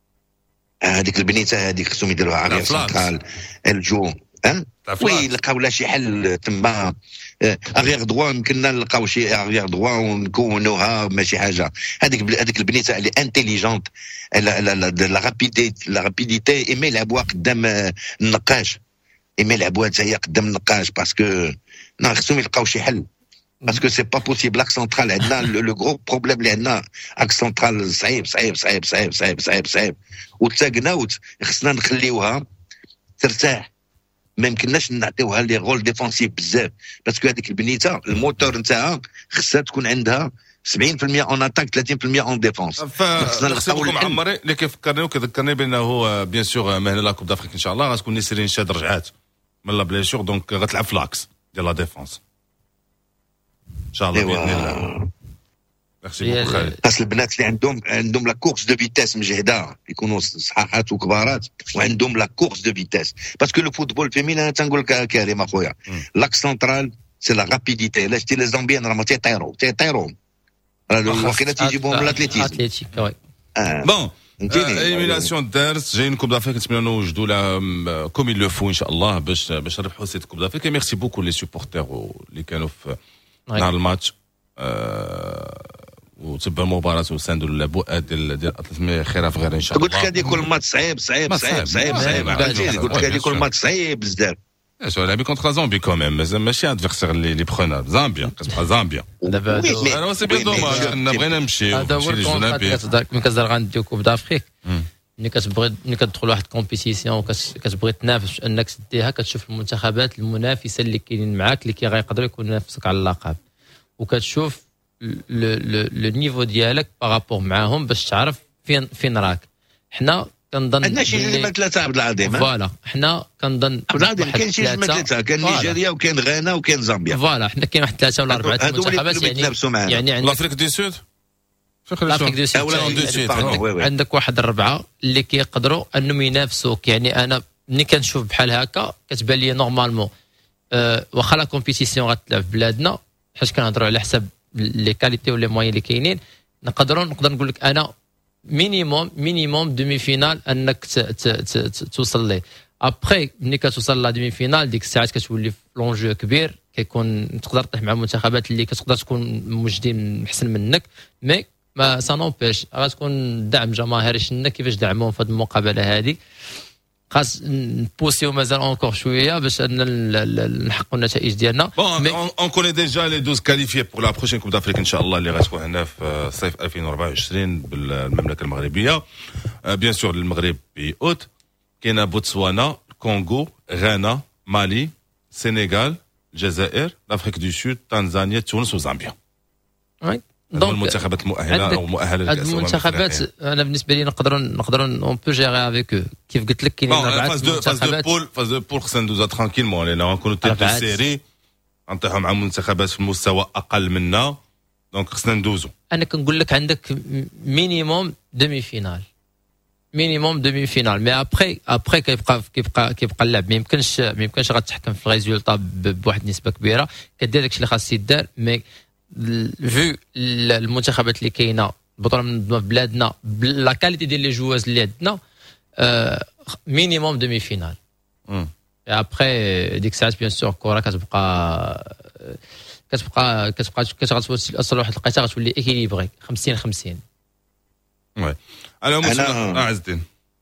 هذيك البنيته هذيك خصهم يديروها اري سنترال الجو ها وي لقاو لها شي حل تما اريير دغوا يمكننا نلقاو شي اريير دغوا ونكونوها ماشي حاجه هذيك هذيك البنيته اللي انتيليجونت لا لا لا رابيديتي لا رابيديتي ايمي يلعبوها قدام النقاش ايمي يلعبوها حتى هي قدام النقاش باسكو نا خصهم يلقاو شي حل باسكو سي با بوسيبل لاك سنترال عندنا لو غرو بروبليم اللي عندنا اك سنترال صعيب صعيب صعيب صعيب صعيب صعيب صعيب وتاقناوت خصنا نخليوها ترتاح ما يمكنناش نعطيوها لي رول ديفونسيف بزاف باسكو هذيك البنيته الموتور نتاعها خصها تكون عندها سبعين بالمئة اون اتاك ثلاثين بالمئة اون ديفونس. فنحسبكم عمري اللي كيفكرني وكذكرني بانه بيان سور مهنا لا كوب دافريك ان شاء الله غتكون نسرين شاد رجعات من لا بليسيور دونك غتلعب في لاكس ديال لا ديفونس ان شاء الله باذن الله. ميرسي بوكو خالد. خاص البنات اللي عندهم عندهم لا كورس دو فيتاس مجهده يكونوا صحاحات وكبارات وعندهم لا كورس دو فيتاس باسكو لو فوتبول فيمينا تنقول لك كريم اخويا لاكس سنترال سي لا رابيديتي. لا شتي لي زامبيان راه ما تيطيروا تيطيروا راه واخيلا تيجيبهم الاتليتيزم اتليتيك وي بون ايليميناسيون دارس جايين كوب دافريك نتمنى نوجدوا لها كوم يلو فو ان شاء الله باش باش نربحوا سيت كوب دافريك. ميرسي بوكو لي سوبورتير اللي كانوا في نهار الماتش وتبع المباراه وساندوا البؤات ديال ديال اتلتيك خيرها في غير ان شاء الله. قلت لك هذه كل ماتش صعيب صعيب صعيب صعيب صعيب قلت لك هذه كل ماتش صعيب بزاف. شو لعبي كونتر زامبي كوميم ماشي ادفيرسير اللي اللي بخونا زامبيا كتبقى زامبيا دابا انا سي بيان دوماج حنا بغينا نمشيو هذا هو الكونتر من كتهضر غنديو كوب دافريك ملي كتبغي ملي كتدخل واحد كومبيتيسيون كتبغي تنافس انك تديها كتشوف المنتخبات المنافسه اللي كاينين معاك اللي كي غيقدروا يكونوا ينافسوك على اللقب وكتشوف لو نيفو ديالك بارابور معاهم باش تعرف فين فين راك. حنا كنظن عندنا شي جلمه ثلاثه عبد العظيم فوالا حنا كنظن عبد العظيم كاين شي جلمه ثلاثه كاين نيجيريا وكاين غانا وكاين زامبيا فوالا حنا كاين واحد ثلاثه ولا اربعه منتخبات يعني يعني عندك لافريك دو سود لافريك دو سود عندك واحد الربعه اللي كيقدروا انهم ينافسوك. يعني انا ملي كنشوف بحال هكا كتبان لي نورمالمون أه واخا لا كومبيتيسيون غتلعب في بلادنا حيت كنهضروا على حساب لي كاليتي ولا موين اللي كاينين نقدروا نقدر نقول لك انا مينيموم مينيموم دومي فينال انك توصل ليه. ابخي ملي كتوصل لا دومي فينال ديك الساعات كتولي لونجو كبير كيكون تقدر تطيح مع منتخبات اللي كتقدر تكون موجودين احسن منك مي ما سانوبيش غتكون دعم جماهيري شنا كيفاش دعموهم في هذه المقابله هذه خاص نبوسيو مازال اونكور شويه باش نحققوا النتائج ديالنا. اون كوني ديجا لي دوز كاليفيي بور لا بروشين كوب دافريك ان شاء الله اللي غتكون هنا في صيف ألفين وأربعة وعشرين بالمملكه المغربيه. بيان سور المغرب بيوت كاينه بوتسوانا كونغو غانا مالي سينيغال الجزائر لافريك دو سود تنزانيا تونس وزامبيا. وي دونك المنتخبات المؤهله او مؤهله للكاس. هاد المنتخبات انا بالنسبه لي نقدروا نقدروا اون بو جيري افيك كيف قلت لك كاينين اربعه منتخبات. فاز دو بول فاز دو بول خصنا ندوزها ترانكيلمون لان غنكونوا تيت دو سيري غنطيحوا مع منتخبات في مستوى اقل منا دونك خصنا ندوزو. انا كنقول لك عندك مينيموم دومي فينال مينيموم دومي فينال مي ابري ابري كيبقى كيبقى كيبقى اللعب ما يمكنش ما يمكنش غتحكم في الريزولطا بواحد النسبه كبيره كدير داكشي اللي خاص يدار مي فيو المنتخبات اللي كاينه بطوله من بلادنا لا كاليتي ديال لي جواز اللي عندنا مينيموم دومي فينال. ابري ديك الساعات بيان سور الكره كتبقى كتبقى كتبقى كتوصل واحد الوقيته غتولي ايكيليبري خمسين خمسين. وي انا عز الدين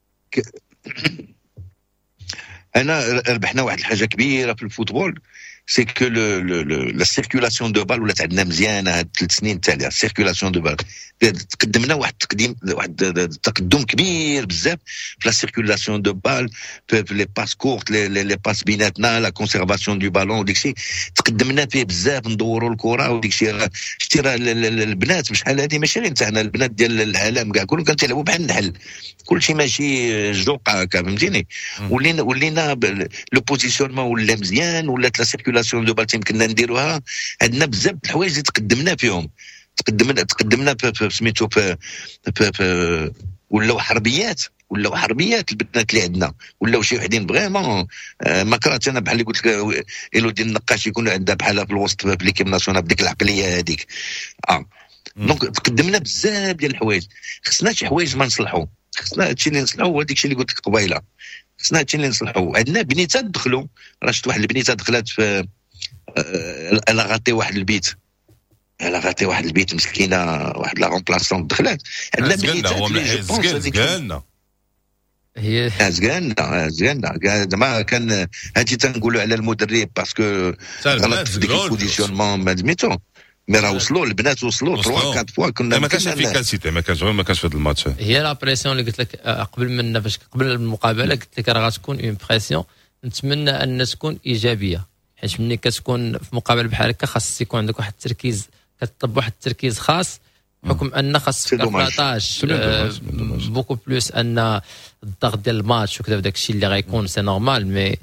انا ربحنا واحد الحاجه كبيره في الفوتبول سي كو لا سيركولاسيون دو بال ولات عندنا مزيانه هاد ثلاث سنين التاليه. السيركولاسيون دو بال تقدمنا واحد التقديم واحد التقدم كبير بزاف في لا سيركولاسيون دو بال في لي باس كورت لي باس بيناتنا لا كونسيرفاسيون دو بالون وديكشي تقدمنا فيه بزاف ندوروا الكره وديكشي. شتي راه البنات بشحال هادي ماشي غير تاعنا البنات ديال العالم كاع كلهم كانوا تيلعبوا بحال النحل كلشي ماشي جوقه هكا فهمتيني. ولينا ولينا لو بوزيسيونمون ولا مزيان ولات لا سيركولاسيون دو بال يمكننا نديروها. عندنا بزاف د الحوايج اللي تقدمنا فيهم تقدمنا تقدمنا في سميتو في في ولاو حربيات ولاو حربيات البنات اللي عندنا ولاو شي وحدين فريمون ما كرهتش انا بحال اللي قلت لك الودي النقاش يكون عندها بحالها في الوسط في ليكيب ناسيونال بديك العقليه هذيك. اه دونك تقدمنا بزاف ديال الحوايج خصنا شي حوايج ما نصلحوا خصنا هادشي اللي نصلحوا هو داكشي اللي قلت لك قبيله خصنا هادشي اللي نصلحوا. عندنا بنيته دخلوا راه شفت واحد البنيته دخلت في الا غاتي واحد البيت الا غاتي واحد البيت مسكينه واحد لا رومبلاسون دخلت عندنا بنيته زقالنا هي زقالنا زقالنا زعما كان هادشي تنقولوا على المدرب باسكو غلط في ديك البوزيسيونمون ما سميتو مي راه وصلوا البنات وصلوا ثلاثة أربعة فوا كنا ما كانش افيكاسيتي ما كانش ما كانش في هذا الماتش. هي لا بريسيون اللي قلت لك قبل من فاش قبل المقابله قلت لك راه غتكون اون بريسيون نتمنى ان تكون ايجابيه، حيت ملي كتكون في مقابله بحال هكا خاص يكون عندك واحد التركيز، كتطبق واحد التركيز خاص، بحكم ان خاص كافلاطاج بوكو بلوس ان الضغط ديال الماتش وكذا وداك الشيء اللي غيكون سي نورمال، مي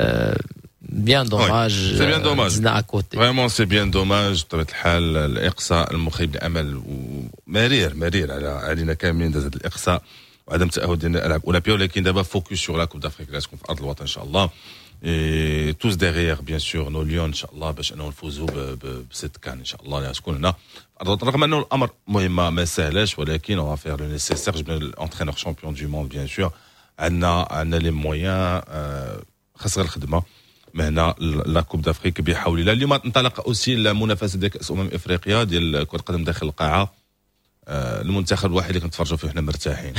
بيان دوماج سي بيان دوماج زدنا اكوتي فريمون سي بيان دوماج. بطبيعه الحال الاقصاء المخيب للامل ومرير مرير على علينا كاملين داز هذا الاقصاء وعدم تاهل ديال الالعاب اولمبيه، ولكن دابا فوكس سور لا كوب دافريك اللي غتكون في ارض الوطن ان شاء الله، اي توز ديغيير بيان سور نو ليون ان شاء الله باش انه نفوزوا بست كان ان شاء الله اللي غتكون هنا في ارض الوطن، رغم انه الامر مهمه ما سهلاش، ولكن اون فير لو نيسيسير. جبنا الانترينور شامبيون دو موند بيان سور، عندنا عندنا لي مويان، خاص غير الخدمه هنا لا كوب دافريك بحول الله. اليوم انطلق اوسي المنافسه ديال كاس امم افريقيا ديال كره القدم داخل القاعه، المنتخب الوحيد اللي كنتفرجوا فيه حنا مرتاحين.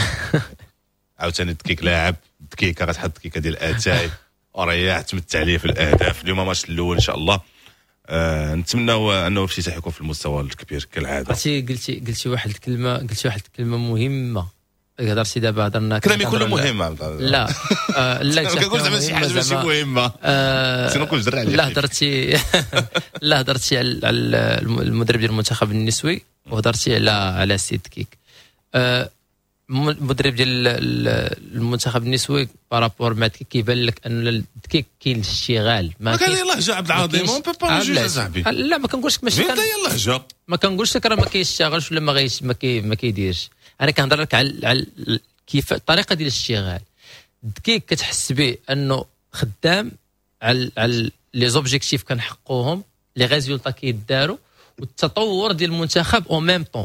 عاوتاني الدكيك لاعب الدكيكه غتحط الدكيكه ديال اتاي وريح تمتع عليه في الاهداف. اليوم ماتش الاول ان شاء الله، أه نتمناو انه الافتتاح يكون في المستوى الكبير كالعاده. عرفتي قلتي قلتي واحد الكلمه قلتي واحد الكلمه مهمه، هضرتي دابا هضرنا كلامي كله مهم. لا آه لا كنقول زعما شي حاجه ماشي مهمه سينو كون جرع عليك. لا هضرتي لا هضرتي على المدرب ديال المنتخب النسوي وهضرتي على على سيد كيك. آه المدرب ديال المنتخب النسوي بارابور مع كيك كيبان لك ان الكيك كاين اشتغال ما كاين. يلاه جا عبد العظيم اون بو با نجوج صاحبي. لا ما كنقولش لك ماشي يلاه جا ما كنقولش لك راه ما كيشتغلش ولا ما غيش ما كي ما كيديرش. انا كنهضر لك على على كيف الطريقه ديال الاشتغال. الدكيك كتحس به انه خدام على على لي زوبجيكتيف كنحققوهم، لي ريزولطا كيداروا، والتطور ديال المنتخب او ميم طون.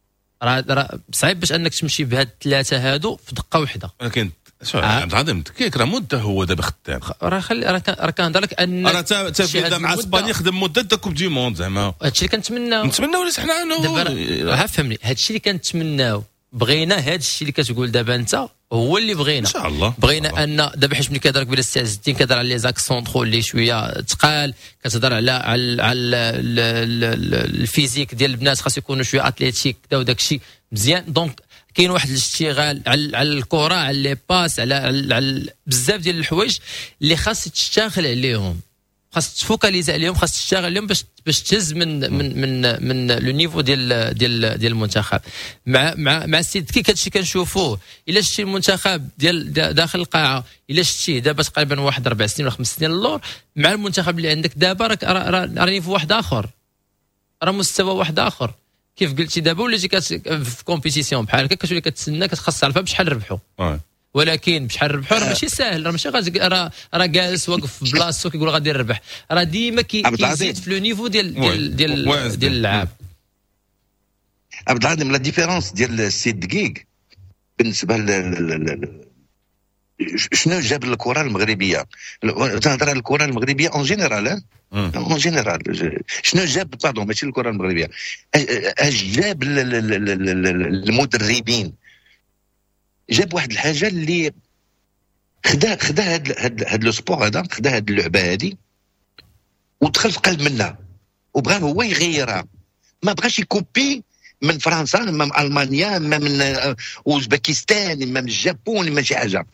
راه صعيب باش انك تمشي بهاد الثلاثه هادو في دقه واحده. ولكن شو عبد العظيم الدكيك راه مده هو دابا خدام. راه خلي راه كنهضر لك ان راه تا تا مع اسبانيا خدم مده دا كوب دي موند زعما. هادشي اللي كنتمناو نتمناو ليش حنا انه فهمني. هادشي اللي كنتمناو بغينا، هادشي اللي كتقول دابا انت هو اللي بغينا ان شاء الله. بغينا الله. ان دابا حيت ملي كيهضر قبيله السي عز الدين كيهضر على لي زاكسونطرو اللي شويه ثقال، كتهضر على على على الفيزيك ديال البنات خاص يكونوا شويه اتليتيك دا وداك الشيء مزيان. دونك كاين واحد الاشتغال على على الكره، على لي باس، على على بزاف ديال الحوايج اللي خاص تشتغل عليهم، خاص تفوكاليزي عليهم، خاص تشتغل عليهم باش باش تهز من من من من لو نيفو ديال ديال ديال المنتخب. مع مع مع السيد كي هادشي كنشوفوه. الا شتي المنتخب ديال داخل القاعه، الا شتيه دابا تقريبا واحد اربع سنين ولا خمس سنين اللور، مع المنتخب اللي عندك دابا راك راه نيفو واحد اخر، راه مستوى واحد اخر. كيف قلتي دابا وليتي في كومبيتيسيون بحال هكا كتولي كتسنى كتخص تعرفها بشحال ربحوا، ولكن بشحال ربحوا راه ماشي ساهل، راه ماشي راه راه جالس واقف في بلاصتو كيقول غادي نربح، راه ديما كيزيد في لو نيفو ديال ديال ديال ديال اللعاب. عبد العظيم لا ديفيرونس ديال السيد دقيق بالنسبه ل شنو جاب الكره المغربيه؟ تهضر على الكره المغربيه اون جينيرال اون جينيرال شنو جاب باردون ماشي الكره المغربيه، اش جاب المدربين؟ جاب واحد الحاجه اللي خدا خدا هاد هاد هاد لو سبور هذا، خدا هاد اللعبه هادي ودخل في قلب منها وبغى هو يغيرها، ما بغاش يكوبي من فرنسا، اما من المانيا، اما من اوزبكستان، اما من اليابان، اما شي حاجه.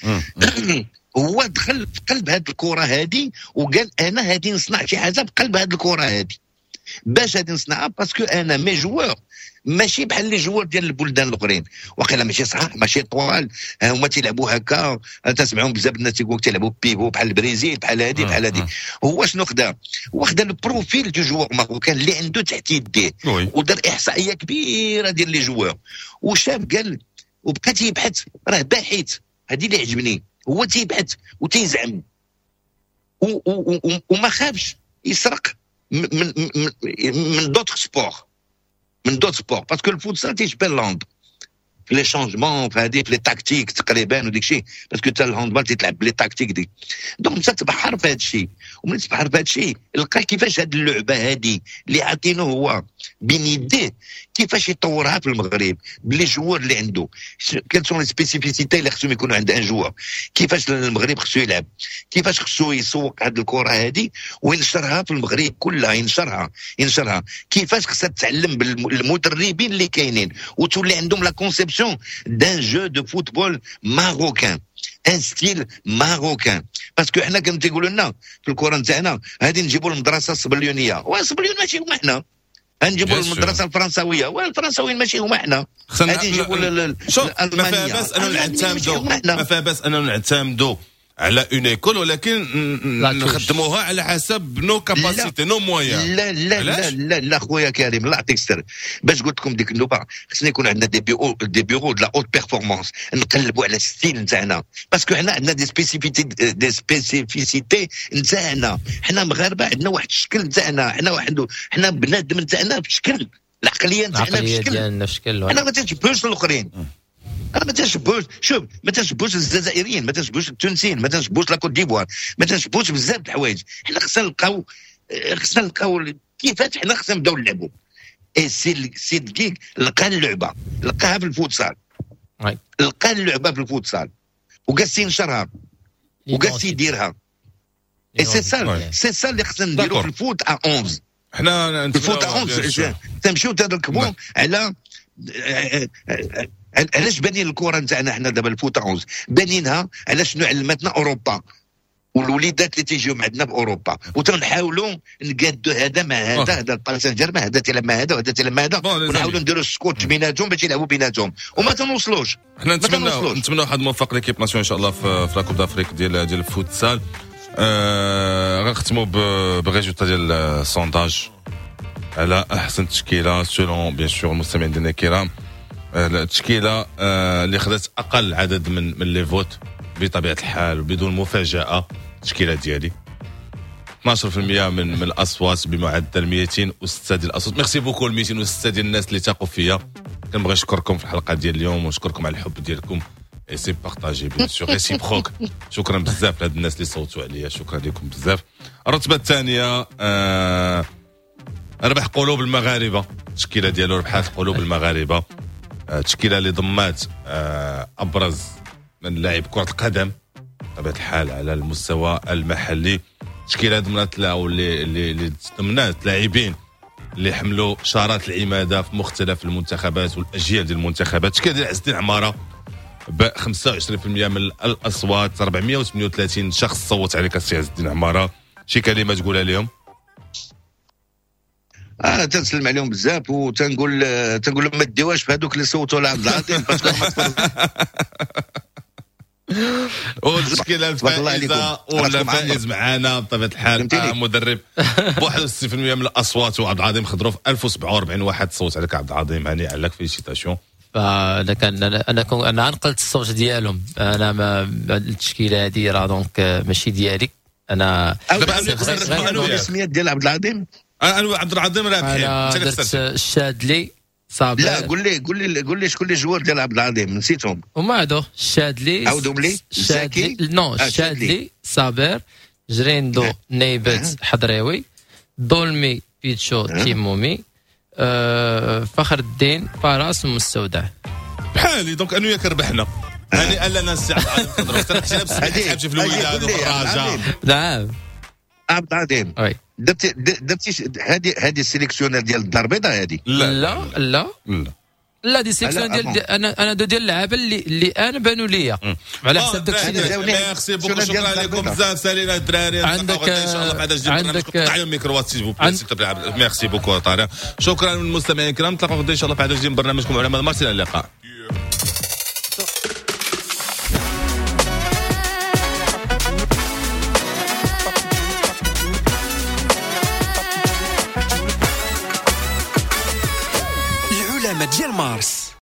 هو دخل في قلب هاد الكره هادي وقال انا هادي نصنع شي حاجه بقلب هاد الكره هادي. باش هادي نصنعها باسكو انا مي جوور ماشي بحال لي جوار ديال البلدان الاخرين، واقيلا ماشي صحاح ماشي طوال، هما تيلعبوا هكا، تسمعهم بزاف الناس تيقولوا تيلعبوا بيفو بحال البرازيل بحال هادي بحال هادي. هو شنو خدا؟ هو خدا البروفيل دو جوار ماروكان اللي عنده تحت يديه ودار احصائيه كبيره ديال لي جوار وشاف قال وبقى تيبحث، راه باحث، هادي اللي عجبني، هو تيبحث وتيزعم وما خافش يسرق من من من دوطخ سبور من دوت سبور باسكو الفوتسال تيشبه الهاند في لي شونجمون في هذيك لي تاكتيك تقريبا وديك الشيء، باسكو حتى الهاندبال تيتلعب بلي تاكتيك ديك. دونك انت تبحر في هذا الشيء، ومن تبحر في هذا الشيء لقى كيفاش هذه اللعبه هذه اللي عاطينه هو بين يديه كيفاش يطورها في المغرب بلي جوار اللي عنده. كال سون لي سبيسيفيسيتي اللي خصهم يكونوا عند ان جوار، كيفاش المغرب خصو يلعب، كيفاش خصو يسوق هذه الكره هذه وينشرها في المغرب كلها، ينشرها ينشرها كيفاش خصها تتعلم بالمدربين اللي كاينين وتولي عندهم لا كونسيبسيون d'un jeu de football marocain, un style marocain. باسكو حنا كانوا تيقولوا لنا في الكره نتاعنا غادي نجيبوا المدرسه الصبليونيه، والصبليون ماشي هما حنا، غنجيبوا المدرسه الفرنساويه، والفرنساويين ماشي هما حنا، غادي نجيبوا الالمانيه. ما فيها باس اننا نعتمدوا ما فيها باس اننا نعتمدوا على اون ايكول، ولكن نخدموها على حسب نو كاباسيتي نو مويان. لا لا لا لا لا خويا كريم، الله يعطيك السر، باش قلت لكم ديك النوبه خصنا يكون عندنا دي بيرو دي بيرو دو لا اوت بيرفورمانس، نقلبوا على الستيل نتاعنا، باسكو حنا عندنا دي سبيسيفيتي دي سبيسيفيسيتي نتاعنا، حنا مغاربه عندنا واحد الشكل نتاعنا، حنا واحد حنا بنادم نتاعنا في شكل، العقليه نتاعنا في شكل، ديالنا في شكل، حنا ما تنشبهوش الاخرين، انا ما تنشبوش، شوف ما تنشبوش الجزائريين، ما تنشبوش التونسيين، ما تنشبوش لا كوت ديفوار، ما تنشبوش بزاف د الحوايج، حنا خصنا نلقاو خصنا نلقاو كيفاش حنا خصنا نبداو نلعبوا. اي سي سي دقيق لقى اللعبه، لقاها في الفوتسال، لقى اللعبه في الفوتسال وقاس ينشرها وقاس يديرها. اي سي سا سي سا اللي خصنا نديرو في الفوت ا احداش. حنا الفوت ا احداش تمشيو تركبوا على علاش بانين الكره نتاعنا حنا دابا الفوت احداش بانينها على شنو علمتنا اوروبا والوليدات اللي تيجيو عندنا في اوروبا، وتنحاولوا نقادوا هذا مع هذا، هذا الباريس سان جيرمان هذا تيلعب مع هذا وهذا تيلعب مع هذا، ونحاولوا نديروا السكوت بيناتهم باش يلعبوا بيناتهم وما تنوصلوش. حنا نتمنوا نتمنوا واحد موفق ليكيب ناسيون ان شاء الله في في لاكوب دافريك ديال ديال الفوتسال. آه غنختموا بالريزولتا ديال السونداج على احسن تشكيله سولون بيان سور المستمعين ديالنا الكرام. التشكيله اللي خدات اقل عدد من من لي فوت بطبيعه الحال وبدون مفاجاه، التشكيله ديالي اثناش بالمئة من من الاصوات بمعدل مئتين وستة ديال الاصوات. ميرسي بوكو ل مئتين وستة ديال الناس اللي تاقوا فيا، كنبغي نشكركم في الحلقه ديال اليوم ونشكركم على الحب ديالكم، اي سي بارطاجي بيان سور ريسيبروك. شكرا بزاف لهاد الناس اللي صوتوا عليا، شكرا لكم بزاف. الرتبه الثانيه آه ربح قلوب المغاربه، التشكيله ديالو ربحات قلوب المغاربه، تشكيله اللي ضمات ابرز من لاعب كره القدم بطبيعه الحال على المستوى المحلي، تشكيله ضمنات لا واللي اللي ضمنات لاعبين اللي حملوا شارات العماده في مختلف المنتخبات والاجيال ديال المنتخبات. تشكيله ديال عز الدين عماره ب خمسة وعشرين بالمئة من الاصوات، أربعمئة وثمانية وثلاثين شخص صوت عليك السي عز الدين عماره. شي كلمه تقولها لهم؟ انا تنسلم عليهم بزاف وتنقول تنقول لهم ما ديوهاش في هذوك اللي صوتوا لعبد العظيم باسكو والتشكيله الفائزه ولا فائز معانا بطبيعه الحال مدرب ب واحد وستين بالمئة من الاصوات، وعبد العظيم خضروا في ألف وسبعة وأربعين واحد صوت عليك عبد العظيم، هنيئا لك، فيليسيتاسيون. فانا كان انا كنت انا نقلت الصوت ديالهم، انا ما التشكيله هذه راه دونك ماشي ديالي انا. الاسميات ديال عبد العظيم انا عبد العظيم رابحين، انا درت الشادلي صابر. لا قول لي قول لي قول لي شكون اللي جوار ديال عبد العظيم نسيتهم. هما هادو الشادلي عاودهم لي. الشادلي نو الشادلي صابر جريندو نيبت حضريوي دولمي بيتشو تيمومي أه فخر الدين فراس ومستودع. بحالي دونك انا وياك ربحنا. هاني الا ناس حتى في الوداد وفي الرجاء. نعم عبد العظيم وي درتي درتي هذه هذه السيليكسيونير ديال الدار البيضاء هذه. لا لا لا لا لا دي سيكسيون ديال انا انا دو ديال اللعابه اللي اللي انا بانوا ليا على حسب داك الشيء. ميرسي بوكو، شكرا لكم بزاف سالينا الدراري. عندك ان شاء الله بعد جديد عندك تعالوا الميكروات سيل فو. ميرسي بوكو طارق، شكرا للمستمعين الكرام، نتلاقاو غدا ان شاء الله بعد جديد برنامجكم علماء المارس. الى اللقاء. العلماء ديال مارس.